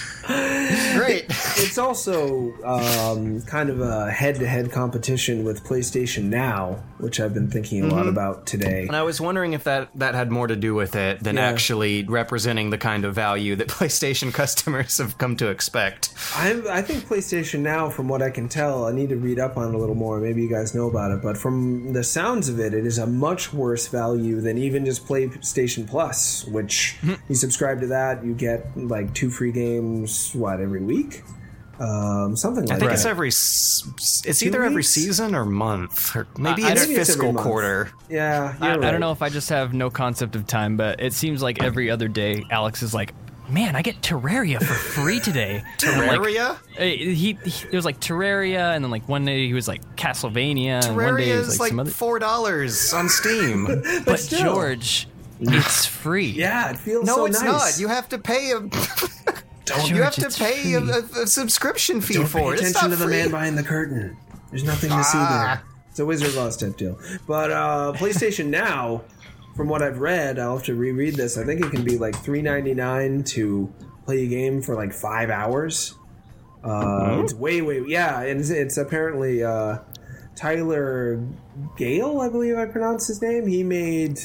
Great. It's also um, kind of a head-to-head competition with PlayStation Now, which I've been thinking a lot about today. And I was wondering if that, that had more to do with it than Yeah. actually representing the kind of value that PlayStation customers have come to expect. I, I think PlayStation Now, from what I can tell, I need to read up on it a little more. Maybe you guys know about it, but from the sounds of it, it is a much worse value than even just PlayStation Plus, which you subscribe to that, you get like two free games, what, every week? Um, something like I think that. it's every s- it's Two either every weeks? season or month, or maybe I- I it's don't- Maybe it's every fiscal month. quarter. Yeah, you're I, I right. don't know if I just have no concept of time, but it seems like every other day Alex is like, man, I get Terraria for free today. And I'm like, Terraria? uh, he, he it was like Terraria, and then like one day he was like Castlevania, and one day Terraria it was is like, some like other. four dollars on Steam. But still. George, it's free. Yeah, it feels No, so it's nice. not. You have to pay a. George, you have to it's pay a, free. a, a subscription fee Don't for pay it. It's attention not to the free. man behind the curtain. There's nothing to see Ah. there. It's a Wizard of Oz type deal. But uh, PlayStation Now, from what I've read, I'll have to reread this. I think it can be like three ninety-nine to play a game for like five hours. Uh, Mm-hmm. It's way, way, yeah, and it's, it's apparently uh, Tyler Gale, I believe I pronounced his name. He made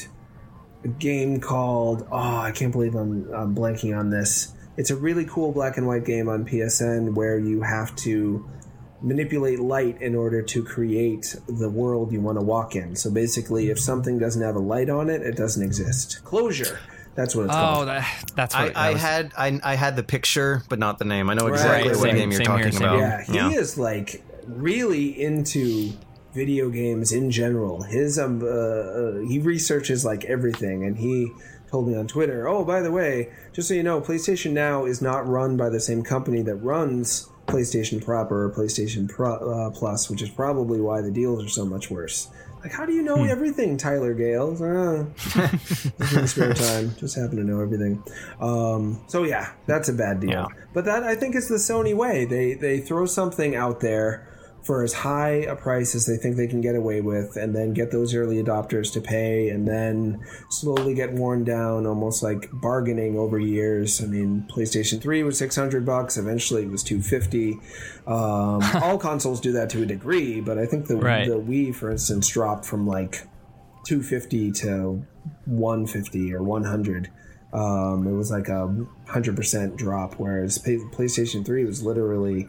a game called, oh, I can't believe I'm, I'm blanking on this. It's a really cool black and white game on P S N where you have to manipulate light in order to create the world you want to walk in. So basically, if something doesn't have a light on it, it doesn't exist. Closure. That's what it's oh, called. that, that's what I, I was, had I, I had the picture, but not the name. I know exactly Right, what same- game you're same talking here, same about. Yeah, he Yeah. is like really into video games in general. His um, uh, uh, he researches like everything, and he told me on Twitter, "Oh, by the way, just so you know, PlayStation Now is not run by the same company that runs PlayStation Proper or PlayStation Pro, uh, Plus, which is probably why the deals are so much worse." Like, how do you know Hmm. everything, Tyler Gale? Uh, in spare time, just happen to know everything. Um, so yeah, that's a bad deal. Yeah. But that, I think, is the Sony way. They they throw something out there for as high a price as they think they can get away with, and then get those early adopters to pay, and then slowly get worn down, almost like bargaining over years. I mean, PlayStation three was six hundred bucks. Eventually, it was two fifty. Um, all consoles do that to a degree, but I think the Right. the Wii, for instance, dropped from like two fifty to one fifty or one hundred. Um, it was like a one hundred percent drop, whereas P- PlayStation three was literally,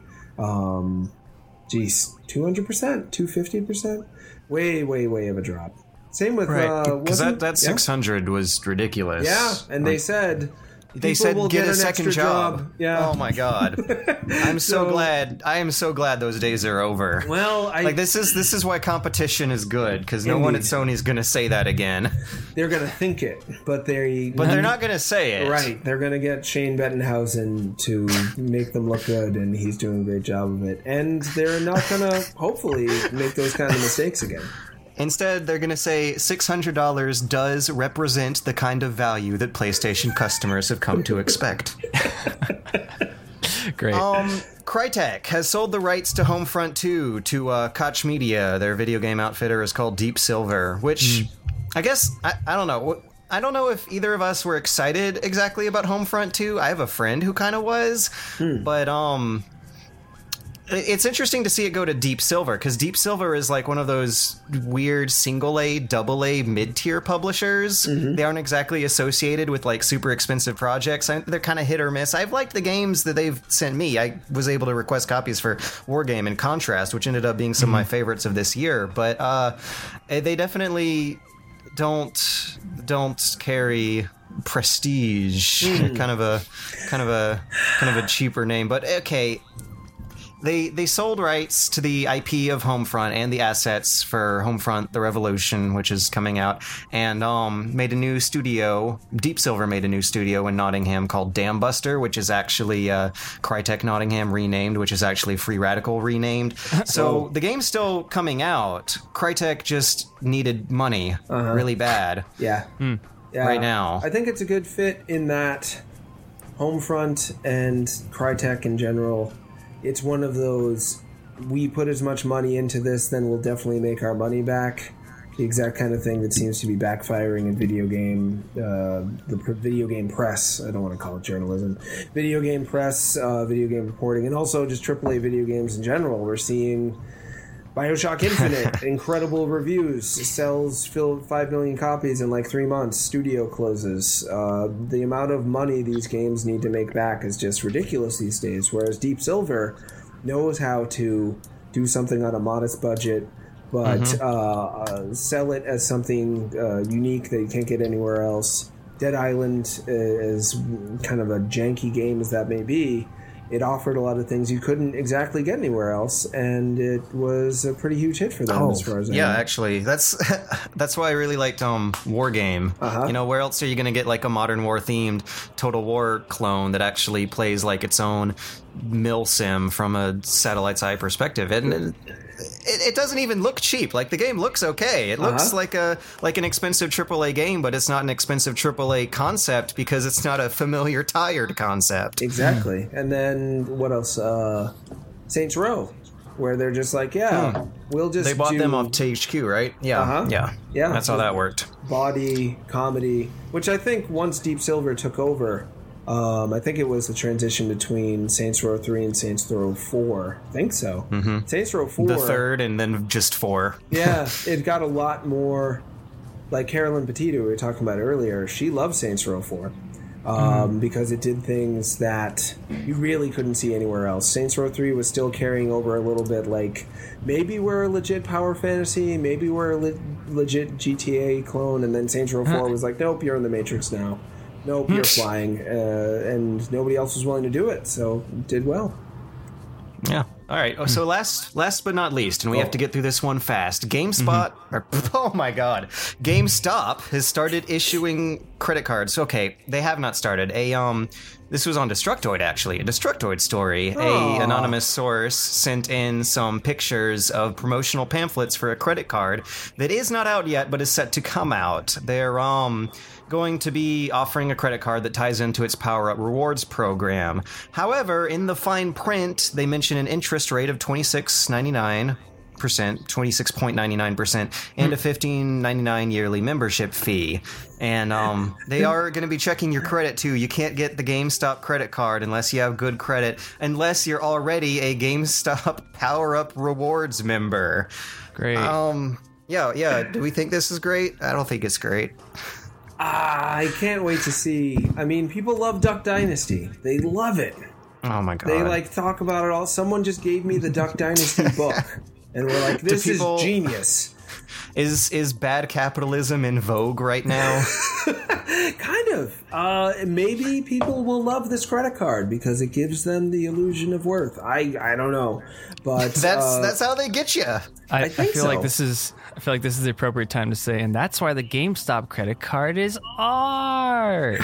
um, geez, two hundred percent, two hundred fifty percent? Way, way, way of a drop. Same with... Right, uh, because wasn't- that, that yeah. six hundred was ridiculous. Yeah, and they said... They people said will get, a an second extra job. Yeah. Oh my god. I'm so, So- glad. I am so glad those days are over. Well, I... like this is this is why competition is good, because no one at Indeed. Sony's going to say that again. They're going to think it, but they... But they're not going to say it. Right, they're going to get Shane Bettenhausen to make them look good, and he's doing a great job of it. And they're not going to, hopefully, make those kind of mistakes again. Instead, they're going to say six hundred dollars does represent the kind of value that PlayStation customers have come to expect. great. Um, Crytek has sold the rights to Homefront two to uh, Koch Media. Their video game outfitter is called Deep Silver, which I guess, I, I don't know. I don't know if either of us were excited exactly about Homefront two. I have a friend who kind of was, but um, it's interesting to see it go to Deep Silver, because Deep Silver is like one of those weird single A, double A, mid-tier publishers. They aren't exactly associated with like super expensive projects. I, they're kind of hit or miss. I've liked the games that they've sent me. I was able to request copies for Wargame and Contrast, which ended up being some of my favorites of this year. But uh, they definitely don't don't carry prestige. kind of a kind of a kind of a cheaper name, but okay. They they sold rights to the I P of Homefront and the assets for Homefront: The Revolution, which is coming out, and um, made a new studio. Deep Silver made a new studio in Nottingham called Dambuster, which is actually uh, Crytek Nottingham renamed, which is actually Free Radical renamed. So the game's still coming out. Crytek just needed money really bad. Yeah. yeah. Right now. I think it's a good fit in that Homefront and Crytek in general, it's one of those, we put as much money into this, then we'll definitely make our money back. The exact kind of thing that seems to be backfiring in video game, uh, the pr- video game press. I don't want to call it journalism. Video game press, uh, video game reporting, and also just triple A video games in general. We're seeing BioShock Infinite, incredible reviews, sells filled five million copies in like three months, studio closes. Uh, the amount of money these games need to make back is just ridiculous these days, whereas Deep Silver knows how to do something on a modest budget, but mm-hmm. uh, uh, sell it as something uh, unique that you can't get anywhere else. Dead Island is kind of a janky game as that may be. It offered a lot of things you couldn't exactly get anywhere else, and it was a pretty huge hit for them, Oh, as far as I yeah, know. actually, that's that's why I really liked um Wargame. Uh-huh. You know, where else are you going to get like a Modern War themed Total War clone that actually plays like its own mil sim from a satellite's eye perspective? And it, it, it doesn't even look cheap. Like the game looks okay. It looks Uh-huh. like a like an expensive triple A game, but it's not an expensive triple A concept because it's not a familiar tired concept. Exactly. And then what else? Uh, Saints Row, where they're just like, yeah, Hmm. we'll just They bought do them off T H Q, right? Yeah, Uh-huh. yeah, Yeah. That's how that worked. body comedy, which I think once Deep Silver took over, Um, I think it was the transition between Saints Row three and Saints Row four. I think so. Mm-hmm. Saints Row four. The third, and then just four. Yeah, it got a lot more. Like Carolyn Petito, we were talking about earlier, she loves Saints Row four um, mm. because it did things that you really couldn't see anywhere else. Saints Row three was still carrying over a little bit, like maybe we're a legit power fantasy, maybe we're a le- legit G T A clone, and then Saints Row four was like, nope, you're in the Matrix now. Nope, you're flying, uh, and nobody else was willing to do it, so it did well. Yeah. All right. Oh, so last, last but not least, and we oh. have to get through this one fast. GameSpot, mm-hmm. or, oh my God, GameStop has started issuing credit cards. Okay, they have not started. A um, this was on Destructoid actually, a Destructoid story. Aww. A anonymous source sent in some pictures of promotional pamphlets for a credit card that is not out yet, but is set to come out. They're um. going to be offering a credit card that ties into its Power Up Rewards program. However, in the fine print, they mention an interest rate of twenty-six ninety-nine percent, twenty-six point nine nine percent, and a fifteen ninety-nine yearly membership fee. And um, they are going to be checking your credit too. You can't get the GameStop credit card unless you have good credit, unless you're already a GameStop Power Up Rewards member. Great. Um, yeah, yeah. Do we think this is great? I don't think it's great. Ah, I can't wait to see. I mean, people love Duck Dynasty. They love it. Oh my God. They like talk about it all. Someone just gave me the Duck Dynasty book, and we're like, "This people, is genius." Is is bad capitalism in vogue right now? Kind of. Uh, maybe people will love this credit card because it gives them the illusion of worth. I I don't know, but that's uh, that's how they get you. I, I, I think feel so. like this is. I feel like this is the appropriate time to say, and that's why the GameStop credit card is art.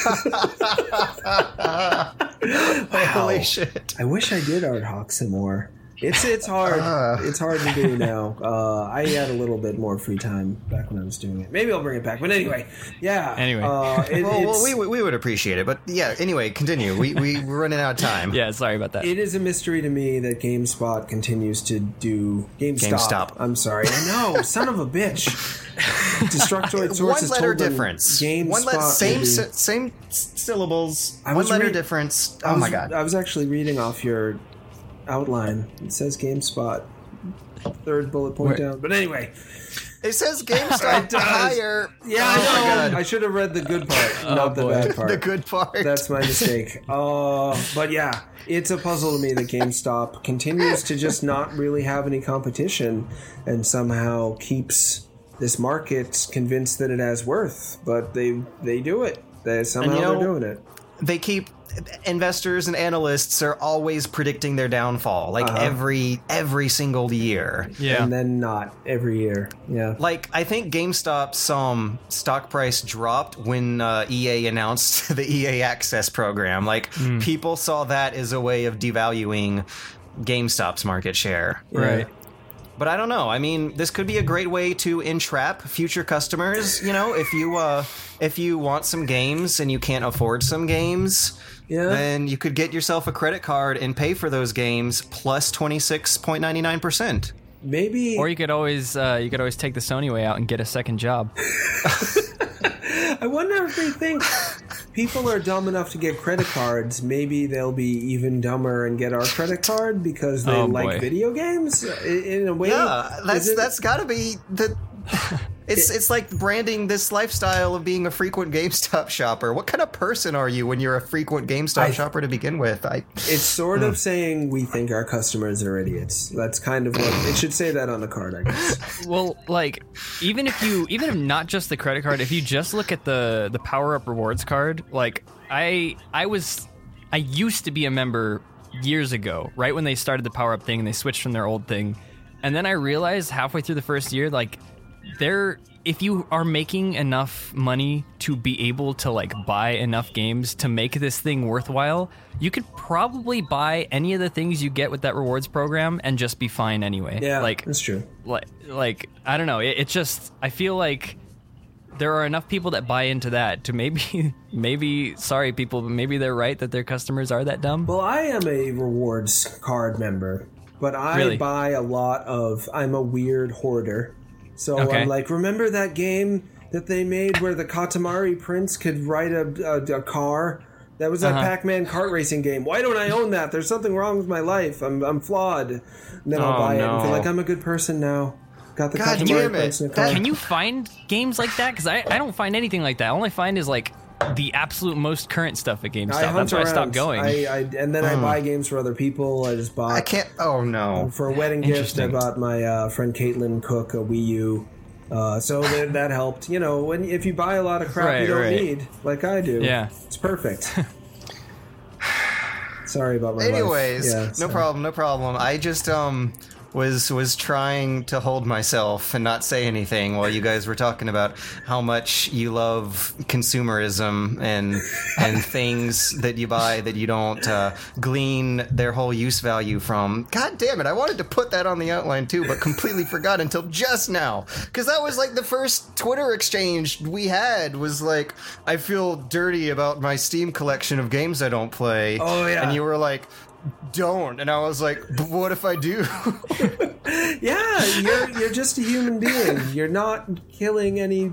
Holy shit! I wish I did Art Hawk some more. It's it's hard. Uh, it's hard to do now. Uh, I had a little bit more free time back when I was doing it. Maybe I'll bring it back. But anyway, yeah. Anyway, uh, it, well, well, we we would appreciate it. But yeah, anyway, continue. We we we're running out of time. Yeah, sorry about that. It is a mystery to me that GameSpot continues to do GameStop. GameStop. I'm sorry. I know, son of a bitch. Destructoid sources One letter told them difference. GameSpot One letter, same be, sy- same syllables. I One was letter read- difference. I Oh was, my God! I was actually reading off your outline. It says GameSpot. Third bullet point Where? down. But anyway. It says GameStop higher. Yeah, oh I know. my God. I should have read the good part, Oh, not the boy. bad part. The good part. That's my mistake. Uh, but yeah, it's a puzzle to me that GameStop continues to just not really have any competition and somehow keeps this market convinced that it has worth. But they they do it. They somehow And you know, they're doing it. They keep investors and analysts are always predicting their downfall, like Uh-huh. every every single year. Yeah. And then not every year. Yeah. Like, I think GameStop's um, stock price dropped when uh, E A announced the E A Access program. Like, Mm. people saw that as a way of devaluing GameStop's market share. Right. But I don't know. I mean, this could be a great way to entrap future customers. You know, if you uh, if you want some games and you can't afford some games, Yeah. then you could get yourself a credit card and pay for those games plus twenty-six point nine nine percent. Maybe. Or you could always uh, you could always take the Sony way out and get a second job. I wonder if they think people are dumb enough to get credit cards. Maybe they'll be even dumber and get our credit card because they Oh, like boy. video games. In, in a way, Yeah, that's Is it- that's got to be the. It's it's like branding this lifestyle of being a frequent GameStop shopper. What kind of person are you when you're a frequent GameStop I- shopper to begin with? I It's sort of saying we think our customers are idiots. That's kind of what it should say that on the card, I guess. Well, like even if you even if not just the credit card, if you just look at the the Power Up Rewards card, like I I was I used to be a member years ago, right when they started the Power Up thing and they switched from their old thing. And then I realized halfway through the first year, like there if you are making enough money to be able to like buy enough games to make this thing worthwhile, you could probably buy any of the things you get with that rewards program and just be fine anyway. Yeah, like that's true. like like I don't know, it, it just I feel like there are enough people that buy into that to maybe maybe sorry people, but maybe they're right that their customers are that dumb. Well, I am a rewards card member, but I Really? buy a lot of. I'm a weird hoarder. So Okay. I'm like, remember that game that they made where the Katamari prince could ride a, a, a car That was that Uh-huh. Pac-Man kart racing game. Why don't I own that? There's something wrong with my life. I'm I'm flawed. And then I'll Oh, buy it and feel no. like I'm a good person now. Got the God Katamari damn it. Prince in the car. Can you find games like that? Because I, I don't find anything like that. All I find is like the absolute most current stuff at GameStop. I hunt That's why around. I stopped going. I, I, and then I buy games for other people. I just bought... I can't. Oh no. For a wedding gift, I Interesting. bought my uh, friend Caitlin Cook a Wii U. Uh, so that, that helped. You know, when if you buy a lot of crap Right, you don't right. need, like I do, Yeah. it's perfect. Sorry about my Anyways, life. Yeah, no so- problem, no problem. I just um was was trying to hold myself and not say anything while you guys were talking about how much you love consumerism and and things that you buy that you don't uh, glean their whole use value from. God damn it! I wanted to put that on the outline too, but completely forgot until just now because that was like the first Twitter exchange we had. Was like, I feel dirty about my Steam collection of games I don't play. Oh, yeah. and you were like, don't, and I was like, but what if I do? Yeah, you're you're just a human being. You're not killing any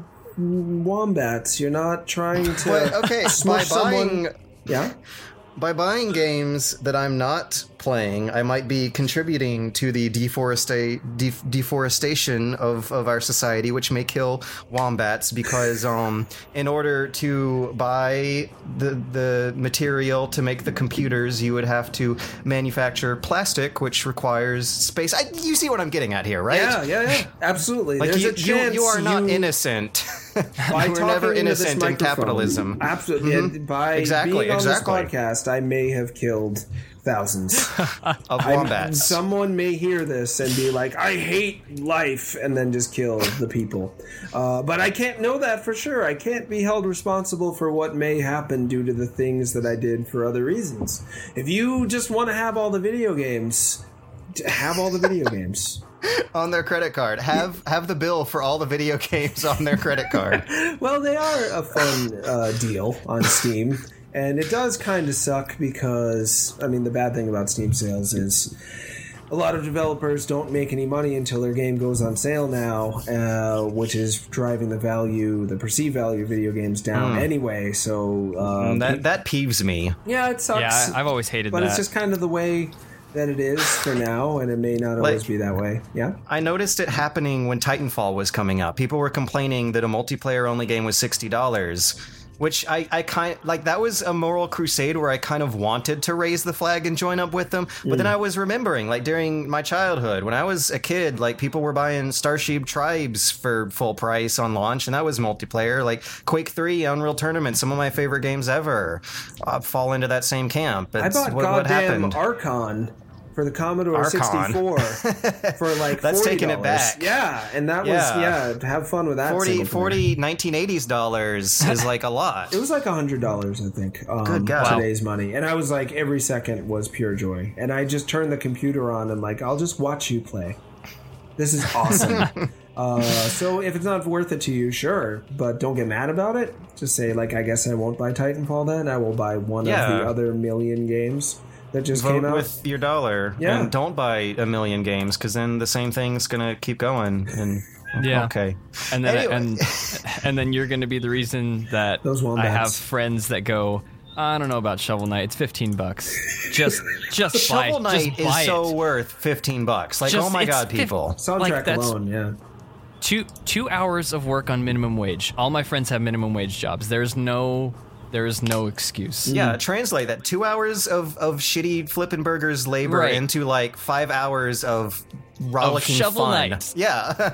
wombats. You're not trying to But, okay, by smush someone. buying Yeah. by buying games that I'm not playing, I might be contributing to the deforesta- def- deforestation of, of our society, which may kill wombats because um, in order to buy the the material to make the computers, you would have to manufacture plastic, which requires space. I, you see what I'm getting at here, right? Yeah, yeah, yeah. Absolutely. Like There's you, a chance you, you are not you- innocent. By We're talking never into this innocent in microphone. capitalism. Absolutely. And by Exactly, being on exactly. this podcast, I may have killed thousands. Of I'm- wombats. Someone may hear this and be like, I hate life, and then just kill the people. Uh, but I can't know that for sure. I can't be held responsible for what may happen due to the things that I did for other reasons. If you just want to have all the video games, have all the video games. On their credit card. Have have the bill for all the video games on their credit card. Well, they are a fun uh, deal on Steam, and it does kind of suck because, I mean, the bad thing about Steam sales is a lot of developers don't make any money until their game goes on sale now, uh, which is driving the value, the perceived value of video games down anyway. So uh, that that peeves me. yeah, it sucks. yeah, I- I've always hated but that. it's just kind of the way that it is for now, and it may not always Like- be that way. Yeah. I noticed it happening when Titanfall was coming out. People were complaining that a multiplayer only game was sixty dollars, which I, I kind like that was a moral crusade where I kind of wanted to raise the flag and join up with them. But then I was remembering, like during my childhood, when I was a kid, like people were buying Starship Tribes for full price on launch, and that was multiplayer. Like Quake three, Unreal Tournament, some of my favorite games ever, uh, fall into that same camp. I It's bought what, what goddamn happened. Archon for the Commodore Archon. sixty-four for like That's forty dollars. taking it back. Yeah, and that Yeah. was, yeah, have fun with that. forty, single player. forty nineteen eighties dollars is like a lot. It was like one hundred dollars, I think. Um, Good God. Today's money. And I was like, every second was pure joy. And I just turned the computer on and like, I'll just watch you play. This is awesome. uh, so if it's not worth it to you, sure. But don't get mad about it. Just say, like, I guess I won't buy Titanfall then. I will buy one Yeah. of the other million games that just Vote came out. with your dollar, Yeah. and don't buy a million games because then the same thing's gonna keep going. And Yeah. okay, And then Anyway. and and then you're going to be the reason that Those I wombats. have friends that go, I don't know about Shovel Knight. It's fifteen bucks. Just just buy, Shovel Knight just buy is so it. worth fifteen bucks. Like, Just- oh my it's god, fif- people! Soundtrack like, that's- alone, yeah. Two two hours of work on minimum wage. All my friends have minimum wage jobs. There's no there is no excuse. Yeah, translate that two hours of of shitty flippin' burgers labor Right. into like five hours of rollicking Shovel fun. Knight. Yeah,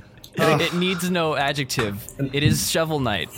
It, it needs no adjective. It is Shovel Knight.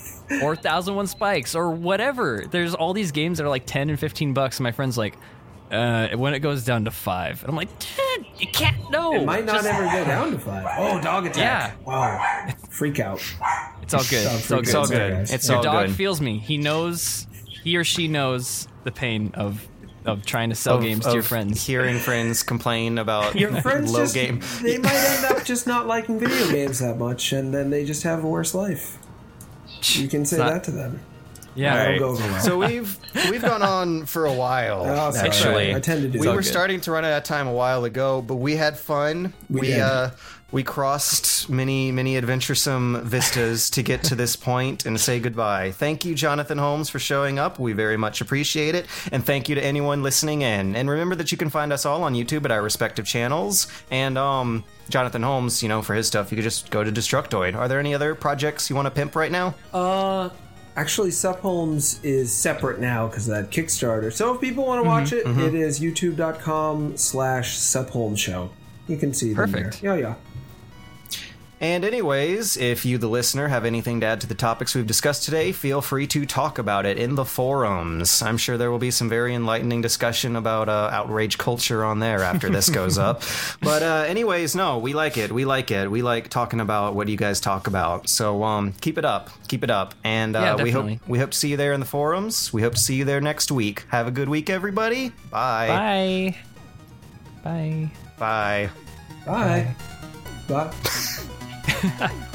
Or Thousand One Spikes, or whatever. There's all these games that are like ten and fifteen bucks, and my friend's like, uh, when it goes down to five. And I'm like, dude, you can't know. It might not Just- ever go down to five. Oh, dog attack. Yeah. Wow. Freak out. It's all good. Dog It's all freak good. out. it's all good. guys. It's Your all dog good. feels me. He knows, he or she knows the pain of of trying to sell Of- games to your of friends. Hearing friends complain about Your friends low just, game. they might end up just not liking video games that much, and then they just have a worse life. You can say not- that to them. Yeah. That'll Right. go over well. So we've we've gone on for a while. Oh, sorry. actually, I tend to do we that. were Good. starting to run out of time a while ago, but we had fun. We we did. uh we crossed many many adventuresome vistas to get to this point and say goodbye. Thank you, Jonathan Holmes, for showing up. We very much appreciate it, and thank you to anyone listening in. And remember that you can find us all on YouTube at our respective channels. And um. Jonathan Holmes, you know, for his stuff, you could just go to Destructoid. Are there any other projects you want to pimp right now? Uh, actually, Sup Holmes is separate now because of that Kickstarter. So if people want to watch it, it is youtube.com slash Sup Holmes Show. You can see them Perfect. there. Yeah, yeah. And anyways, if you, the listener, have anything to add to the topics we've discussed today, feel free to talk about it in the forums. I'm sure there will be some very enlightening discussion about uh, outrage culture on there after this goes up. But uh, anyways, no, we like it. We like it. We like talking about what you guys talk about. So um, keep it up. Keep it up. And uh, Yeah, we hope definitely. we hope to see you there in the forums. We hope to see you there next week. Have a good week, everybody. Bye. Bye. Bye. Bye. Bye. Bye. Bye.